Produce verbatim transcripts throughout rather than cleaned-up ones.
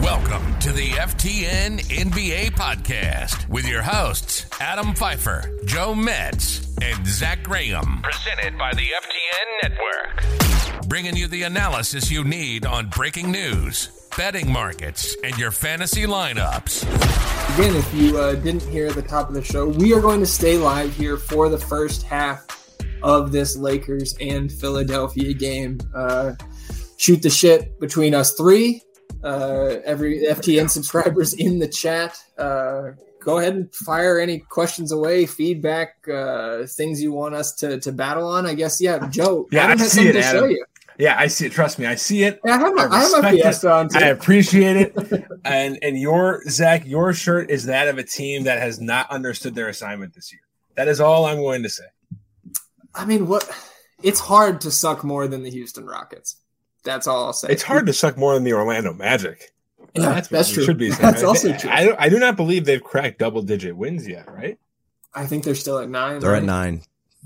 Welcome to the F T N N B A podcast with your hosts, Adam Pfeiffer, Joe Metz, and Zach Graham. Presented by the F T N Network. Bringing you the analysis you need on breaking news, betting markets, and your fantasy lineups. Again, if you uh, didn't hear at the top of the show, we are going to stay live here for the first half of this Lakers and Philadelphia game. Uh, shoot the shit between us three. Uh, every F T N subscribers in the chat. Uh, go ahead and fire any questions away, feedback, uh, things you want us to, to battle on. I guess, yeah, Joe, yeah, Adam I has see something it, to Adam. show you. Yeah, I see it. Trust me, I see it. Yeah, I have my, I I have my respect Fiesta it. on too. I appreciate it. and and your Zach, your shirt is that of a team that has not understood their assignment this year. That is all I'm going to say. I mean, what? It's hard to suck more than the Houston Rockets. That's all I'll say. It's hard to suck more than the Orlando Magic. Yeah, that's, that's what true. Should be that's I, also true. I, I do not believe they've cracked double digit wins yet, right? I think they're still at nine. They're right? at nine.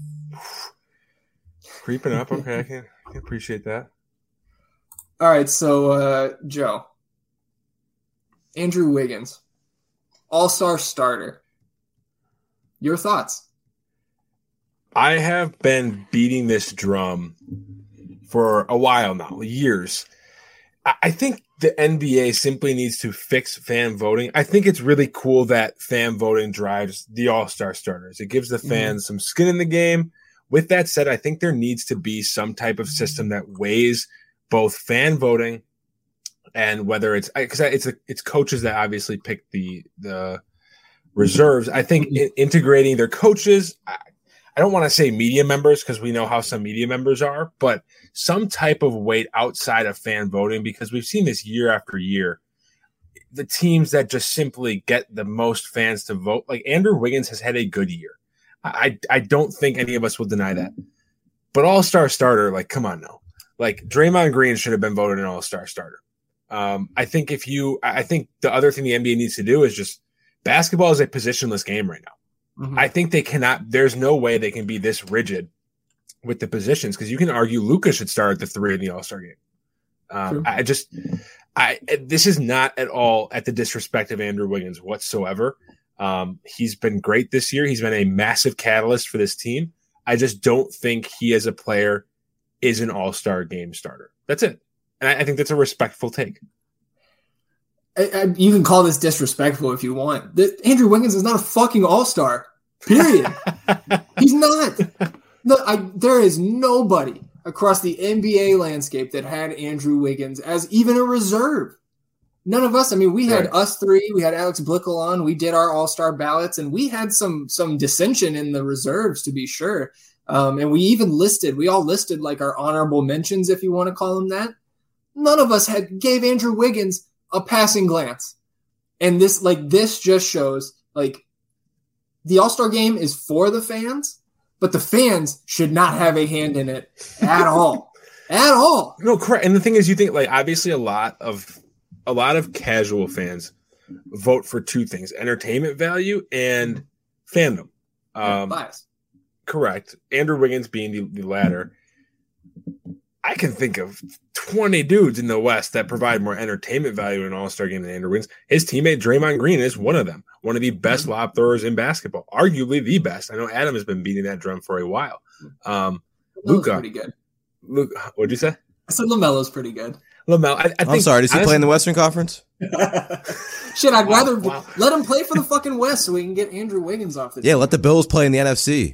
Creeping up. Okay, I can, I can appreciate that. All right, so uh, Joe, Andrew Wiggins, all-star starter. Your thoughts? I have been beating this drum for a while now, years. I think the N B A simply needs to fix fan voting. I think it's really cool that fan voting drives the all-star starters. It gives the fans mm-hmm. some skin in the game. With that said, I think there needs to be some type of system that weighs both fan voting and whether it's because it's a, it's coaches that obviously pick the the reserves. I think in, integrating their coaches. I, I don't want to say media members because we know how some media members are, but some type of weight outside of fan voting, because we've seen this year after year. The teams that just simply get the most fans to vote, like Andrew Wiggins has had a good year. I, I don't think any of us will deny that. But all-star starter, like, come on now. Like, Draymond Green should have been voted an all-star starter. Um, I think if you – I think the other thing the N B A needs to do is just – basketball is a positionless game right now. Mm-hmm. I think they cannot – there's no way they can be this rigid with the positions because you can argue Luka should start at the three in the All-Star game. Um, I just – I this is not at all at the disrespect of Andrew Wiggins whatsoever. Um, he's been great this year. He's been a massive catalyst for this team. I just don't think he as a player is an all-star game starter. That's it. And I, I think that's a respectful take. I, I, you can call this disrespectful if you want. The, Andrew Wiggins is not a fucking all-star, period. He's not. No, I, there is nobody across the N B A landscape that had Andrew Wiggins as even a reserve. None of us. I mean, we had right. us three. We had Alex Blickel on. We did our all-star ballots, and we had some some dissension in the reserves, to be sure. Um, and we even listed, we all listed like our honorable mentions, if you want to call them that. None of us had gave Andrew Wiggins a passing glance. And this, like, this just shows, like, the all-star game is for the fans, but the fans should not have a hand in it at all. At all. No, correct. And the thing is, you think, like, obviously a lot of a lot of casual fans vote for two things: entertainment value and fandom. Um, bias. Correct. Andrew Wiggins being the, the latter. I can think of twenty dudes in the West that provide more entertainment value in an all-star game than Andrew Wiggins. His teammate Draymond Green is one of them. One of the best mm-hmm. lob throwers in basketball. Arguably the best. I know Adam has been beating that drum for a while. Um, Luka. pretty good. Luka, what'd you say? I said LaMelo's pretty good. LaMelo, I, I think, I'm sorry, does he honestly, play in the Western Conference? Shit, I'd wow, rather wow. let him play for the fucking West so we can get Andrew Wiggins off the Yeah, team. Let the Bills play in the N F C.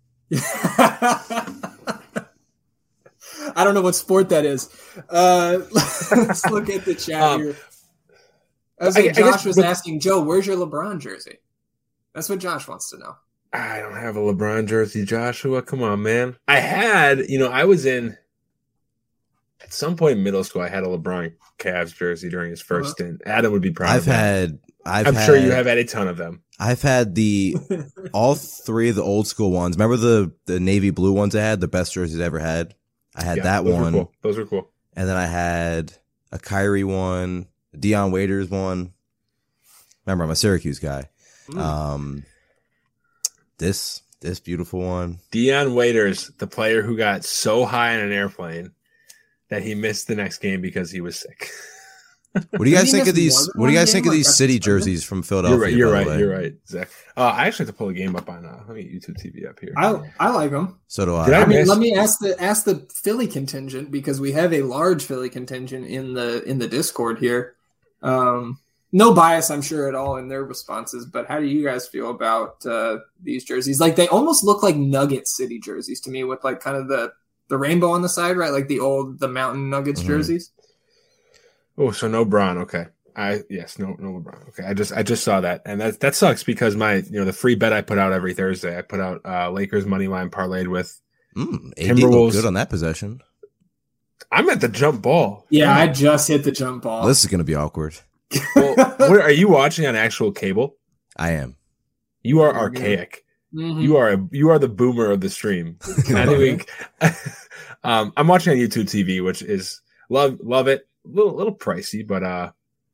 I don't know what sport that is. Uh, let's look at the chat um, here. I was like, I, Josh I guess, was but, asking, Joe, where's your LeBron jersey? That's what Josh wants to know. I don't have a LeBron jersey, Joshua. Come on, man. I had, you know, I was in, at some point in middle school, I had a LeBron Cavs jersey during his first uh-huh. stint. Adam would be proud I've of that. had, I've I'm had, sure you have had a ton of them. I've had the, all three of the old school ones. Remember the, the navy blue ones I had? The best jerseys I ever had? I had yeah, that those one. Were cool. Those were cool. And then I had a Kyrie one, a Deion Waiters one. Remember, I'm a Syracuse guy. Mm. Um, this this beautiful one. Deion Waiters, the player who got so high in an airplane that he missed the next game because he was sick. What do you guys Did he think of miss these? more than What do you one guys think game? of Like, these that's city suspended? jerseys from You're Philadelphia? right. You're by the right. way? You're right, Zach. Uh, I actually have to pull a game up on. Uh, let me YouTube T V up here. I I like them. So do I. Did I I mean, miss- let me ask the ask the Philly contingent because we have a large Philly contingent in the in the Discord here. Um, no bias, I'm sure, at all in their responses. But how do you guys feel about uh, these jerseys? Like they almost look like Nugget City jerseys to me, with like kind of the the rainbow on the side, right? Like the old the Mountain Nuggets Mhm. jerseys. Oh, so no Braun. Okay. I yes, no no LeBron. Okay. I just I just saw that. And that that sucks because my you know the free bet I put out every Thursday, I put out uh Lakers money line parlayed with Mm, A D looked Timberwolves. good on that possession. I'm at the jump ball. Yeah, I just hit the jump ball. This is going to be awkward. Well, what, are you watching on actual cable? I am. You are archaic. Mhm. You are a, you are the boomer of the stream. I think we, um, I'm watching on YouTube T V, which is love love it. A little little pricey, but uh,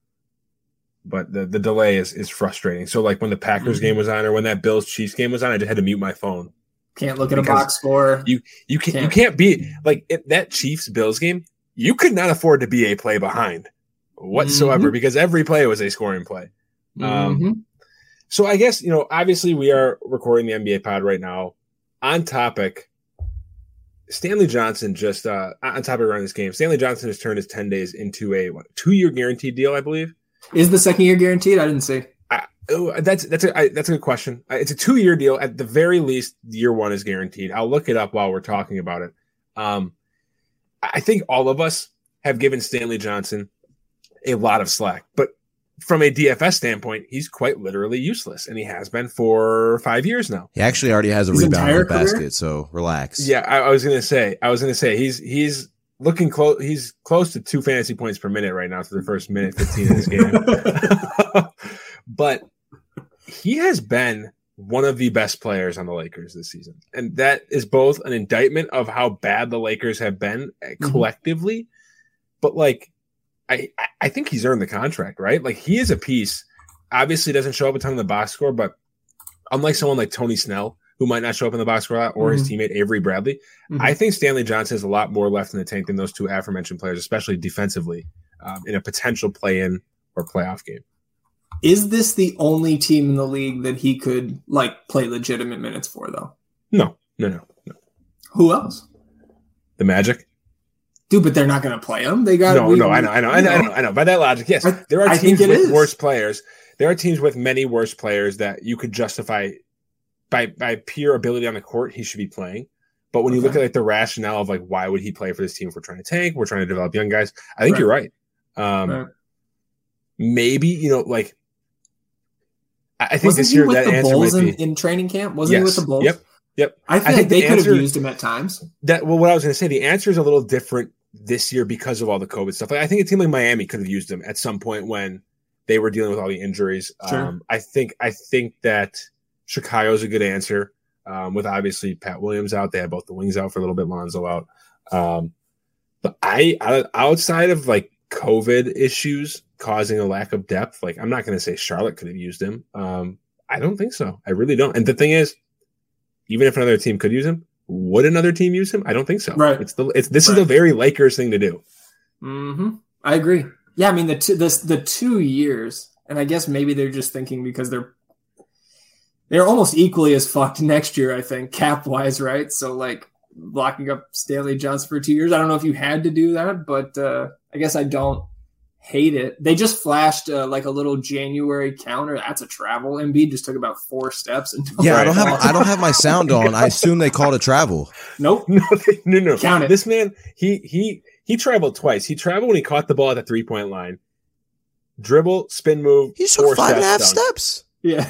but the, the delay is is frustrating. So like when the Packers Mhm. game was on, or when that Bills Chiefs game was on, I just had to mute my phone. Can't look at a Because box score. You you can Can't. you can't be like it, that Chiefs Bills game. You could not afford to be a play behind whatsoever Mhm. because every play was a scoring play. Um, Mhm. So I guess, you know, obviously we are recording the N B A pod right now. On topic, Stanley Johnson just, uh, on topic around this game, Stanley Johnson has turned his ten days into a what, two-year guaranteed deal, I believe. Is the second year guaranteed? I didn't see. I, oh, that's that's a I, that's a good question. Uh, It's a two-year deal. At the very least, year one is guaranteed. I'll look it up while we're talking about it. Um, I think all of us have given Stanley Johnson a lot of slack, but from a D F S standpoint, he's quite literally useless, and he has been for five years now. He actually already has a His rebound in entire the career? basket, so relax. Yeah, I, I was gonna say, I was gonna say he's he's looking close. He's close to two fantasy points per minute right now for the first minute fifteen of this game. But he has been one of the best players on the Lakers this season, and that is both an indictment of how bad the Lakers have been collectively, but like. I, I think he's earned the contract, right? Like he is a piece. Obviously, doesn't show up a ton in the box score, but unlike someone like Tony Snell, who might not show up in the box score a lot, or Mhm. his teammate Avery Bradley, Mhm. I think Stanley Johnson has a lot more left in the tank than those two aforementioned players, especially defensively, um, in a potential play-in or playoff game. Is this the only team in the league that he could like play legitimate minutes for, though? No, no, no, no. Who else? The Magic? Dude, but they're not going to play him. They got No, we- no, I know, I know, I know, I know, I know. By that logic, yes, I- there are I think teams it with is. worse players. There are teams with many worse players that you could justify by by pure ability on the court. He should be playing. But when you look Okay. at like the rationale of like why would he play for this team if we're trying to tank, we're trying to develop young guys, I think Right. you're right. Um, Right. Maybe you know, like I, I think Wasn't this he year with that the answer Bulls might in, be in training camp? Wasn't he yes. with the Bulls? Yep, yep. I feel I like think they the could have answer- used him at times. That well, what I was going to say, the answer is a little different this year because of all the COVID stuff. Like, I think a team like Miami could have used him at some point when they were dealing with all the injuries. Sure. Um, I think I think that Chicago's a good answer. Um, with obviously Pat Williams out, they had both the wings out for a little bit, Lonzo out. Um, but I, I outside of like COVID issues causing a lack of depth, like I'm not going to say Charlotte could have used him. Um, I don't think so. I really don't. And the thing is, even if another team could use him, would another team use him? I don't think so. Right. It's the it's this Right. is a very Lakers thing to do. hmm I agree. Yeah, I mean the two, the the two years, and I guess maybe they're just thinking because they're they're almost equally as fucked next year. I think cap wise, right? So like locking up Stanley Johnson for two years. I don't know if you had to do that, but uh, I guess I don't hate it. They just flashed uh, like a little January counter. That's a travel. Embiid just took about four steps. And Yeah, I Right. don't have I don't have my sound on. I assume they called a travel. Nope. No, no, no. Count it. This man, he he he traveled twice. He traveled when he caught the ball at the three point line. Dribble, spin move. He took four five and a half dunk. steps. Yeah.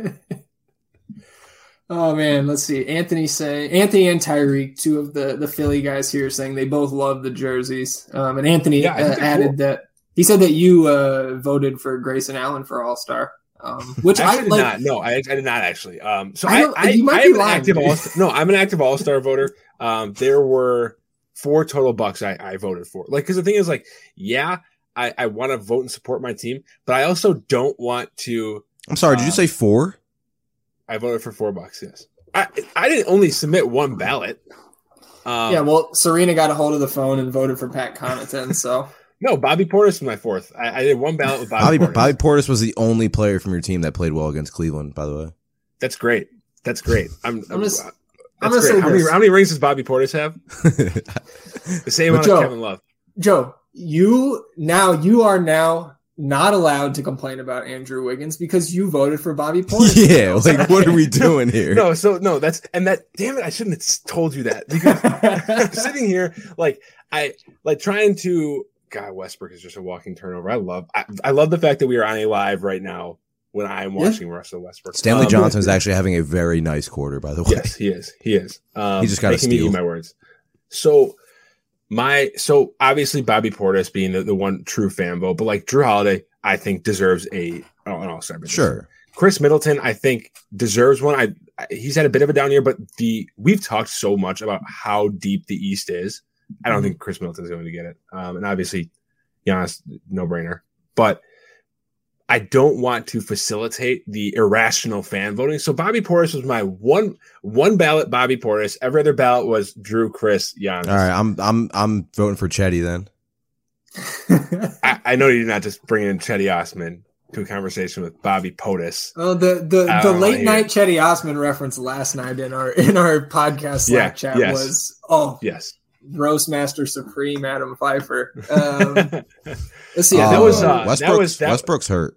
Oh man, let's see. Anthony say Anthony and Tyreek, two of the, the Philly guys here, saying they both love the jerseys. Um, and Anthony Yeah, I uh, think they're added cool. that he said that you uh, voted for Grayson Allen for All Star, um, which Actually, I did like. not. No, I, I did not actually. Um, so I I, don't- I, you might I be am an lying. active all. No, I'm an active All Star voter. Um, there were four total bucks I, I voted for. Like, because the thing is, like, yeah, I, I want to vote and support my team, but I also don't want to. I'm sorry, did you Uh, say four? I voted for four bucks. Yes, I I didn't only submit one ballot. Um, Yeah, well, Serena got a hold of the phone and voted for Pat Connaughton. So No, Bobby Portis was my fourth. I, I did one ballot with Bobby, Bobby Portis. Bobby Portis was the only player from your team that played well against Cleveland, by the way. That's great. That's great. I'm. I'm just- that's I'm gonna great. say how many, this. how many rings does Bobby Portis have? The same But amount Joe- as Kevin Love. Joe, you now you are now not allowed to complain about Andrew Wiggins because you voted for Bobby Portis. Yeah, like what are we doing here? No, so no, that's and that. Damn it! I shouldn't have told you that because I'm sitting here like I like trying to. God, Westbrook is just a walking turnover. I love. I, I love the fact that we are on a live right now when I'm watching yeah. Russell Westbrook. Stanley um, Johnson is actually having a very nice quarter, by the way. Yes, he is. He is. Um, he just got a steal. Me eat my words. So my so obviously Bobby Portis being the, the one true fan vote, but like Drew Holiday, I think deserves a oh, an All Star. Sure. Chris Middleton, I think deserves one. I, I he's had a bit of a down year, but the we've talked so much about how deep the East is. I don't mm-hmm. think Chris Middleton is going to get it, um, and obviously, Giannis, no brainer. But I don't want to facilitate the irrational fan voting. So Bobby Portis was my one one ballot. Bobby Portis. Every other ballot was Drew, Chris, Giannis. All right, I'm I'm I'm voting for Chetty then. I, I know you're not just bringing Chetty Osman to a conversation with Bobby Portis. Oh, the the, the late night Chetty Osman reference last night in our in our podcast Slack yeah, chat yes. was oh yes. Roastmaster Supreme Adam Pfeiffer. Um, let's see. Yeah, that was uh, Westbrook's, that was that, Westbrook's hurt.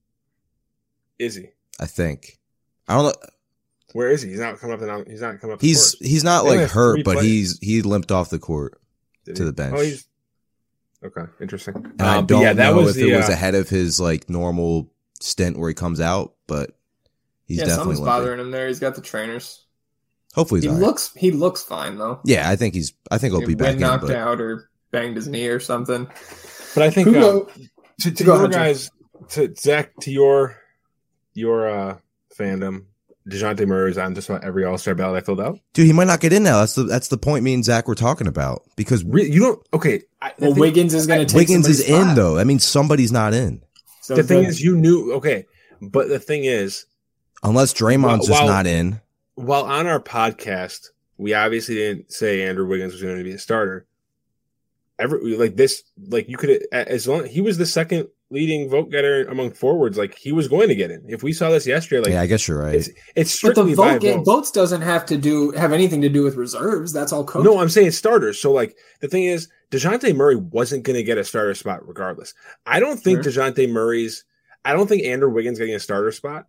Is he? I think. I don't know. Where is he? He's not coming up. The, he's not coming up. He's the he's not they like hurt, but players. he's he limped off the court Did to he? the bench. Oh, he's okay. Interesting. And um, I don't yeah, that know was if the, it was uh, ahead of his like normal stint where he comes out, but he's yeah, definitely something's limping. bothering him there. He's got the trainers. Hopefully, he's he all right. looks he looks fine though. Yeah, I think he's. I think he'll He be back been knocked in. But out or banged his knee or something. But I think Who uh, go- to, to go your ahead, Joe. guys, to Zach, to your your uh, fandom, DeJounte Murray is on just about every All Star ballot I filled out. dude, he might not get in now. That's the that's the point. Me and Zach were talking about because Re- you don't. Okay. I, Well, the thing, Wiggins is going to take Wiggins is somebody's in spot. though. That means somebody's not in So the thing the- is, you knew. Okay, but the thing is, unless Draymond's Well, just well- not in. while on our podcast, we obviously didn't say Andrew Wiggins was going to be a starter. Every like this, like you could as long he was the second leading vote getter among forwards. Like he was going to get in. If we saw this yesterday, like Yeah, I guess you're right. it's it's But the strictly by vote get, vote. votes doesn't have to do have anything to do with reserves. That's all coaching. No, I'm saying starters. So like the thing is, DeJounte Murray wasn't going to get a starter spot regardless. I don't think Sure. DeJounte Murray's. I don't think Andrew Wiggins getting a starter spot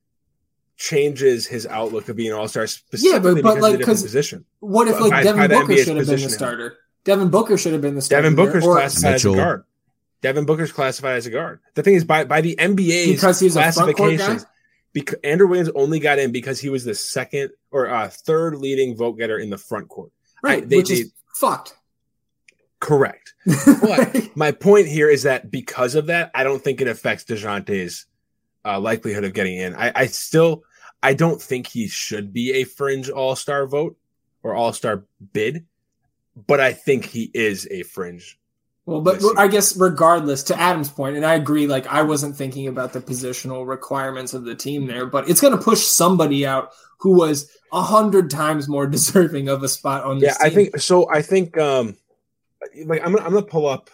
changes his outlook of being an all-star specifically but, because like, of the different 'cause position. What if By- like by Devin the Booker N B A's should have been the positioning. starter? Devin Booker should have been the starter. Devin Booker's there, or- classified Mitchell. as a guard. Devin Booker's classified as a guard. The thing is, by by the N B A's Because he's a front court guy? classifications, because Andrew Wiggins only got in because he was the second or uh, third leading vote getter in the front court. right, I- they- which they- is fucked. Correct. But my point here is that because of that, I don't think it affects DeJounte's uh, likelihood of getting in. I, I still, I don't think he should be a fringe all-star vote or all-star bid, but I think he is a fringe. Well, but This year. I guess regardless, to Adam's point, and I agree, like I wasn't thinking about the positional requirements of the team there, but it's going to push somebody out who was a hundred times more deserving of a spot on this Yeah, I team. think so. I think, um, like, I'm gonna, I'm gonna pull up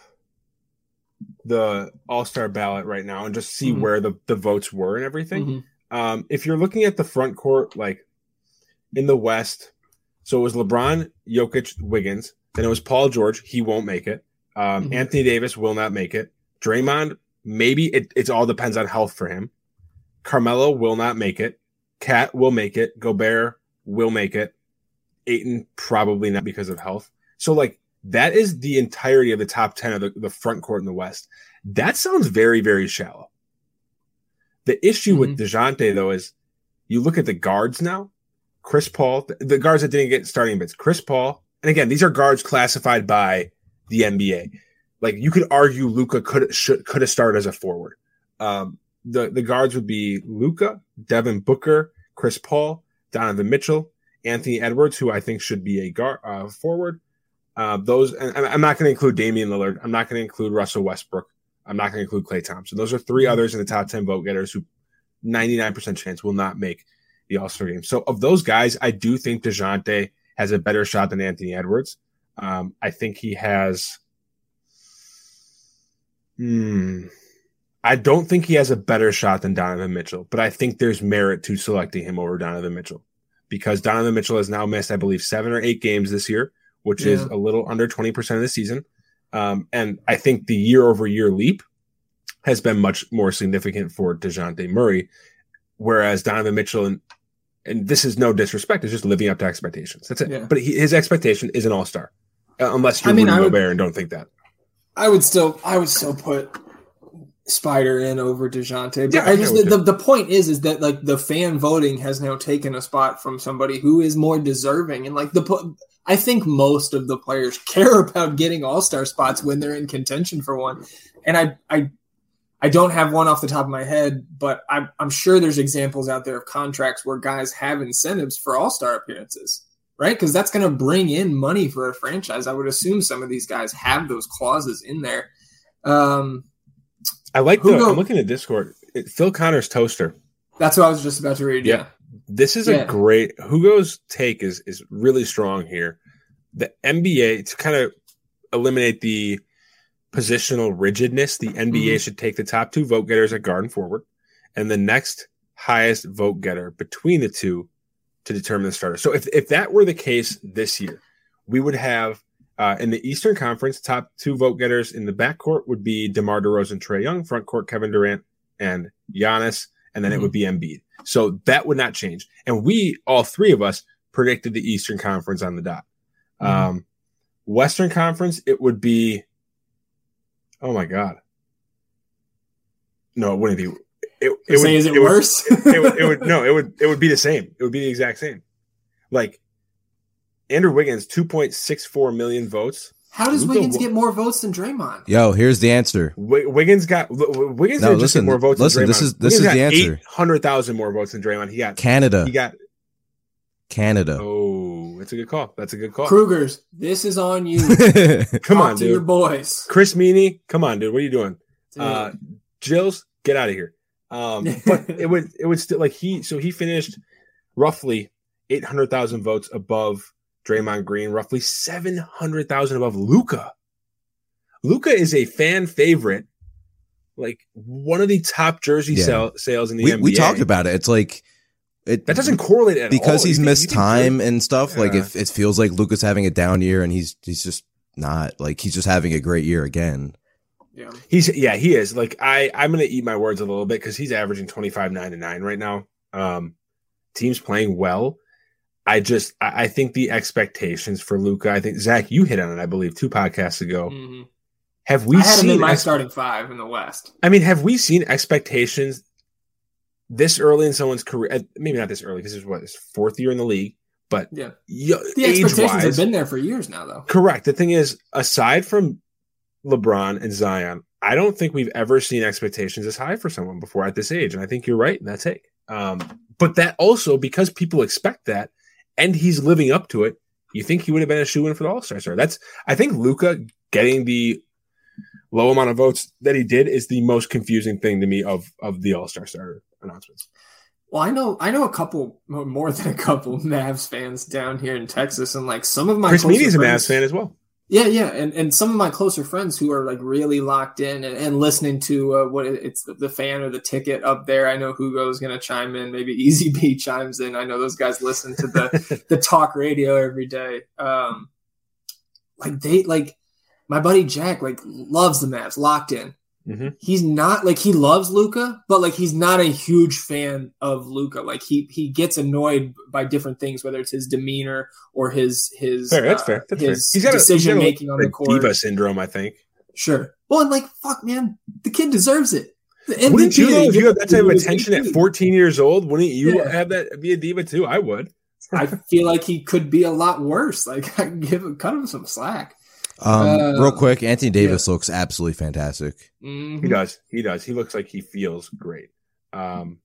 the all-star ballot right now and just see Mhm. where the, the votes were and everything. Mhm. Um, if you're looking at the front court, like in the West, so it was LeBron, Jokic, Wiggins. Then it was Paul George. He won't make it. Um, Mhm. Anthony Davis will not make it. Draymond, maybe it, it all depends on health for him. Carmelo will not make it. Cat will make it. Gobert will make it. Ayton probably not because of health. So like that is the entirety of the top ten of the, the front court in the West. That sounds very, very shallow. The issue Mhm. with DeJounte though is you look at the guards now. Chris Paul, the, the guards that didn't get starting bits. Chris Paul, and again, these are guards classified by the N B A. Like you could argue Luka could should could have started as a forward. Um, the the guards would be Luka, Devin Booker, Chris Paul, Donovan Mitchell, Anthony Edwards, who I think should be a guard uh, forward. Uh, those and I'm not going to include Damian Lillard. I'm not going to include Russell Westbrook. I'm not going to include Klay Thompson. Those are three others in the top ten vote getters who ninety-nine percent chance will not make the All-Star game. So of those guys, I do think DeJounte has a better shot than Anthony Edwards. Um, I think he has Hmm. I don't think he has a better shot than Donovan Mitchell, but I think there's merit to selecting him over Donovan Mitchell because Donovan Mitchell has now missed, I believe, seven or eight games this year, which yeah. is a little under twenty percent of the season. Um, and I think the year-over-year leap has been much more significant for DeJounte Murray, whereas Donovan Mitchell, and, and this is no disrespect, is just living up to expectations. That's it. Yeah. But he, his expectation is an all-star, uh, unless you're I mean, Rudy Gobert and don't think that. I would still, I would still put Spider in over DeJounte. But yeah, I just, the, the point is, is that like the fan voting has now taken a spot from somebody who is more deserving. And like the, I think most of the players care about getting all-star spots when they're in contention for one. And I, I, I don't have one off the top of my head, but I'm, I'm sure there's examples out there of contracts where guys have incentives for all-star appearances, right? Because that's going to bring in money for a franchise. I would assume some of these guys have those clauses in there. Um, I like the, I'm looking at Discord. It, Phil Connor's toaster. That's what I was just about to read. Yeah. yeah. This is yeah. a great, Hugo's take is, is really strong here. The N B A, to kind of eliminate the positional rigidness, the N B A mm-hmm. should take the top two vote getters at guard and forward and the next highest vote getter between the two to determine the starter. So if, if that were the case this year, we would have Uh, in the Eastern Conference, top two vote getters in the backcourt would be DeMar DeRozan, Trae Young, front court Kevin Durant, and Giannis, and then mm-hmm. it would be Embiid. So that would not change. And we, all three of us, predicted the Eastern Conference on the dot. Mm-hmm. Um, Western Conference, it would be, oh my God. No, it wouldn't be. It, it would, saying, is it, it worse? Would, it, it, would, it would, no, it would, it would be the same. It would be the exact same. Like, Andrew Wiggins, two point six four million votes. How does Luka Wiggins get more votes than Draymond? Yo, here's the answer. W- Wiggins got Wiggins no, didn't listen, just get more votes listen, than Draymond. This is this Wiggins is got the answer. eight hundred thousand more votes than Draymond. He got Canada. He got Canada. Oh, that's a good call. That's a good call. Krugers, this is on you. Come Talk on, to dude. Your boys. Chris Meany, come on, dude. What are you doing? Uh, Jills, get out of here. Um, but it would it would still like he so he finished roughly eight hundred thousand votes above Draymond Green, roughly seven hundred thousand above Luka. Luka is a fan favorite, like one of the top jersey yeah. sell, sales in the we, N B A. We talked about it. It's like it, that doesn't correlate at because all. he's you missed think, time and stuff. Yeah. Like if it feels like Luka's having a down year and he's he's just not like he's just having a great year again. Yeah, he's yeah he is. Like I I'm gonna eat my words a little bit because he's averaging twenty-five, nine, and nine right now. Um, team's playing well. I just, I think the expectations for Luka, I think, Zach, you hit on it, I believe, two podcasts ago. Mm-hmm. Have we I had seen him in my ex- starting five in the West? I mean, have we seen expectations this early in someone's career? Maybe not this early because it's what, his fourth year in the league, but yeah, y- the expectations have been there for years now, though. Correct. The thing is, aside from LeBron and Zion, I don't think we've ever seen expectations as high for someone before at this age. And I think you're right in that take. Um, but that also, because people expect that, and he's living up to it, you think he would have been a shoo-in for the All-Star star. That's, I think Luka getting the low amount of votes that he did is the most confusing thing to me of, of the All-Star starter announcements. Well, I know I know a couple, more than a couple Mavs fans down here in Texas, and like some of my Chris Meany's a friends, Mavs fan as well. Yeah, yeah, and, and some of my closer friends who are like really locked in and, and listening to uh, what it's the, the fan or the ticket up there. I know Hugo's going to chime in. Maybe Easy B chimes in. I know those guys listen to the the talk radio every day. Um, like they like my buddy Jack like loves the Mavs, locked in. Mm-hmm. He's not like he loves Luka, but like he's not a huge fan of Luka. Like he he gets annoyed by different things, whether it's his demeanor or his his fair, that's uh, fair. That's his fair. He's got decision a, making on a the court. Diva syndrome, I think. Sure. Well, and like fuck, man, the kid deserves it. The wouldn't you though, if you have that type of attention at fourteen years old? Wouldn't you yeah. have that be a diva too? I would. I feel like he could be a lot worse. Like I give him cut him some slack. Um, uh, real quick, Anthony Davis yeah. looks absolutely fantastic. Mm-hmm. He does. He does. He looks like he feels great. Um,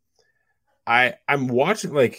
I I'm watching like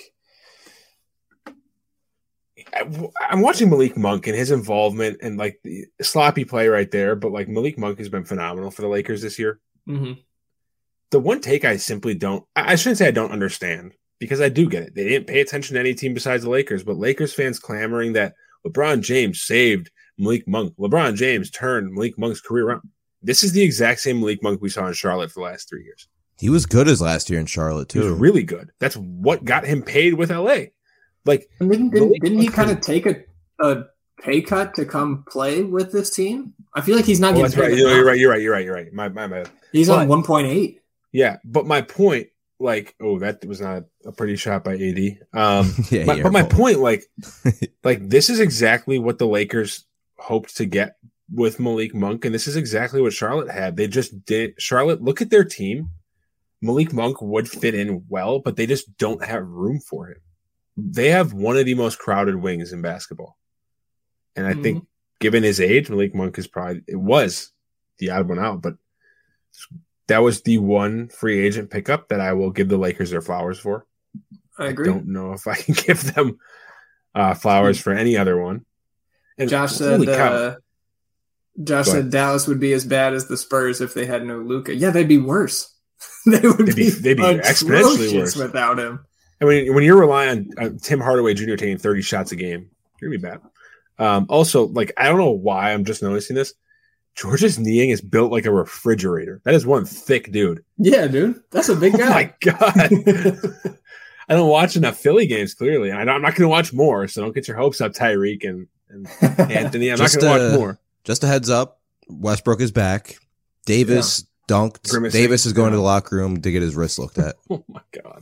I, I'm watching Malik Monk and his involvement and like the sloppy play right there. But like Malik Monk has been phenomenal for the Lakers this year. Mm-hmm. The one take I simply don't. I shouldn't say I don't understand because I do get it. They didn't pay attention to any team besides the Lakers, but Lakers fans clamoring that LeBron James saved Malik Monk. LeBron James turned Malik Monk's career around. This is the exact same Malik Monk we saw in Charlotte for the last three years. He was good as last year in Charlotte too. He was really good. That's what got him paid with L A. Like, didn't, didn't, didn't he kind of take a, a pay cut to come play with this team? I feel like he's not oh, getting right. paid. You're right. You're right. You're right. You're right. My, my, my. He's but, on one point eight. Yeah. But my point, like, oh, that was not a pretty shot by A D. Um, yeah, my, but my point, like, like this is exactly what the Lakers hoped to get with Malik Monk. And this is exactly what Charlotte had. They just did. Charlotte, look at their team. Malik Monk would fit in well, but they just don't have room for him. They have one of the most crowded wings in basketball. And I mm-hmm. think given his age, Malik Monk is probably, it was the odd one out, but that was the one free agent pickup that I will give the Lakers their flowers for. I agree. I don't know if I can give them uh, flowers for any other one. And Josh said, uh, Josh said Dallas would be as bad as the Spurs if they had no Luka. Yeah, they'd be worse. They would they'd be, they'd be exponentially worse without him. And when, when you're relying on uh, Tim Hardaway Junior taking thirty shots a game, you're going to be bad. Um, also, like, I don't know why I'm just noticing this. Georges Niang is built like a refrigerator. That is one thick dude. Yeah, dude. That's a big guy. Oh, my God. I don't watch enough Philly games, clearly. And I don't, I'm not going to watch more, so don't get your hopes up, Tyreek and, and Anthony. I'm not going to watch more. Just a heads up, Westbrook is back. Davis... Yeah. Dunked. Grimacing. Davis is going yeah. to the locker room to get his wrist looked at. Oh my God.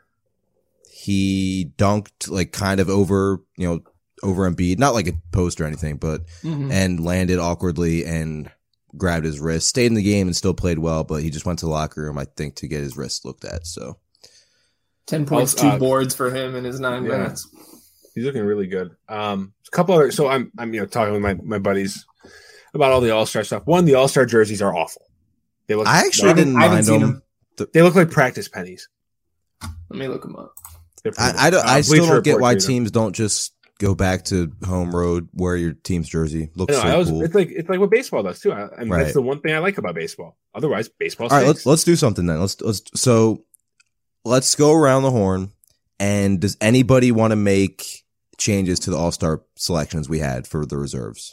He dunked like kind of over, you know, over Embiid, not like a post or anything, but mm-hmm. and landed awkwardly and grabbed his wrist. Stayed in the game and still played well, but he just went to the locker room, I think, to get his wrist looked at. So ten points, two uh, boards for him in his nine yeah. minutes. He's looking really good. Um, a couple other. So I'm, I'm, you know, talking with my my buddies about all the All-Star stuff. One, the All-Star jerseys are awful. They look, I actually no, didn't I mind them. them. They look like practice pennies. Let me look them up. I, I, don't, uh, I still don't get why teams don't just go back to home road, wear your team's jersey. Looks know, so was, cool. It's like it's like what baseball does too. I, and right. That's the one thing I like about baseball. Otherwise, baseball. All right, let's let's do something then. Let's let's so let's go around the horn. And does anybody want to make changes to the All-Star selections we had for the reserves?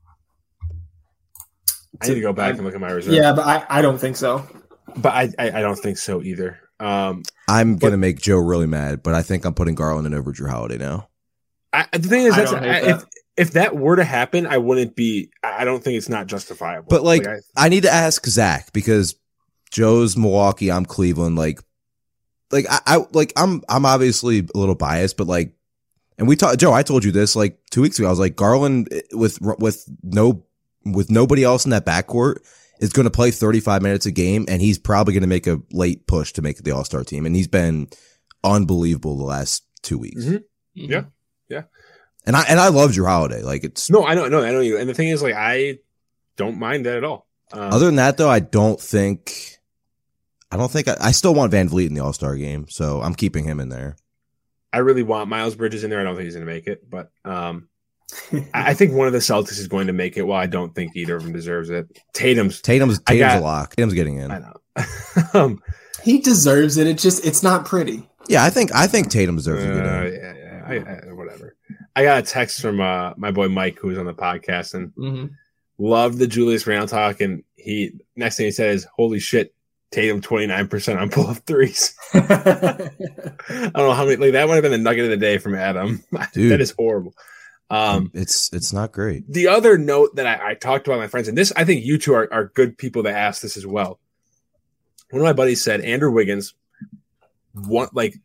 I need to go back and look at my reserve. Yeah, but I, I don't think so. But I, I, I don't think so either. Um, I'm going to make Joe really mad, but I think I'm putting Garland in over Jrue Holiday now. I, the thing is, I that's, don't hate I, that. if if that were to happen, I wouldn't be. I don't think it's not justifiable. But like, like I, I need to ask Zach because Joe's Milwaukee, I'm Cleveland. Like, like I, I like I'm I'm obviously a little biased, but like, and we talked. Joe, I told you this like two weeks ago. I was like, Garland with with no. with nobody else in that backcourt is going to play thirty-five minutes a game, and he's probably going to make a late push to make the All-Star team. And he's been unbelievable the last two weeks. Mm-hmm. Yeah. Yeah. And I, and I love Jrue Holiday. Like it's no, I know, no, I know you. And the thing is, like, I don't mind that at all. Um, other than that though, I don't think, I don't think I, I still want Van Vliet in the All-Star game. So I'm keeping him in there. I really want Miles Bridges in there. I don't think he's going to make it, but, um, I think one of the Celtics is going to make it. Well, I don't think either of them deserves it. Tatum's Tatum's Tatum's got, a lock. Tatum's getting in. I know. um, he deserves it. It just it's not pretty. Yeah, I think I think Tatum deserves uh, it. Yeah, yeah. I, I, whatever. I got a text from uh, my boy Mike, who was on the podcast, and mm-hmm. loved the Julius Randle talk. And he next thing he said is, "Holy shit, Tatum twenty nine percent on pull up threes." I don't know how many. Like that would have been the nugget of the day from Adam. Dude. That is horrible. Um, it's it's not great. The other note that I, I talked about with my friends, and this I think you two are, are good people to ask this as well. One of my buddies said Andrew Wiggins, one like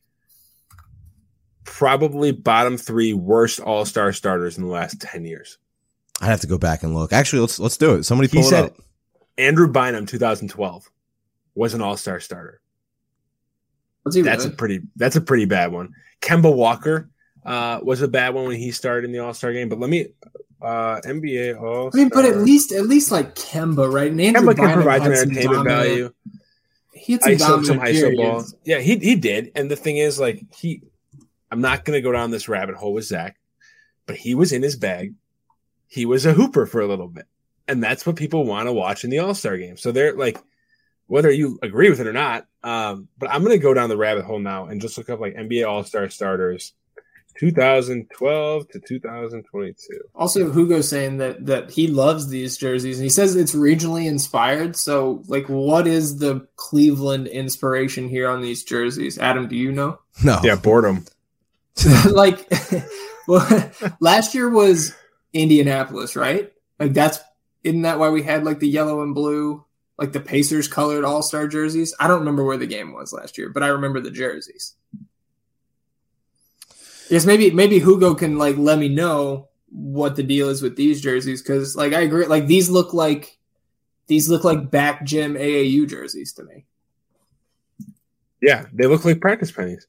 probably bottom three worst All-Star starters in the last ten years. I'd have to go back and look. Actually, let's let's do it. Somebody pull he it said up. Andrew Bynum, twenty twelve, was an All-Star starter. Was he that's really? a pretty that's a pretty bad one. Kemba Walker. Uh, was a bad one when he started in the All-Star game, but let me uh, N B A All-Star. I mean, but at least at least like Kemba, right? And Andrew Kemba can Bynum provide some had entertainment some value. He had some I some dominant I S O ball. periods. Yeah, he he did. And the thing is, like he, I'm not going to go down this rabbit hole with Zach, but he was in his bag. He was a hooper for a little bit, and that's what people want to watch in the All-Star game. So they're like, whether you agree with it or not, um, but I'm going to go down the rabbit hole now and just look up like N B A All-Star starters two thousand twelve to two thousand twenty-two. Also, Hugo's saying that that he loves these jerseys, and he says it's regionally inspired. So, like, what is the Cleveland inspiration here on these jerseys? Adam, do you know? No. Yeah, boredom. Like, well, last year was Indianapolis, right? Like, that's isn't that why we had like the yellow and blue, like the Pacers colored All-Star jerseys? I don't remember where the game was last year, but I remember the jerseys. Yes, maybe maybe Hugo can like let me know what the deal is with these jerseys, because like I agree, like these look like these look like back gym A A U jerseys to me. Yeah, they look like practice pennies.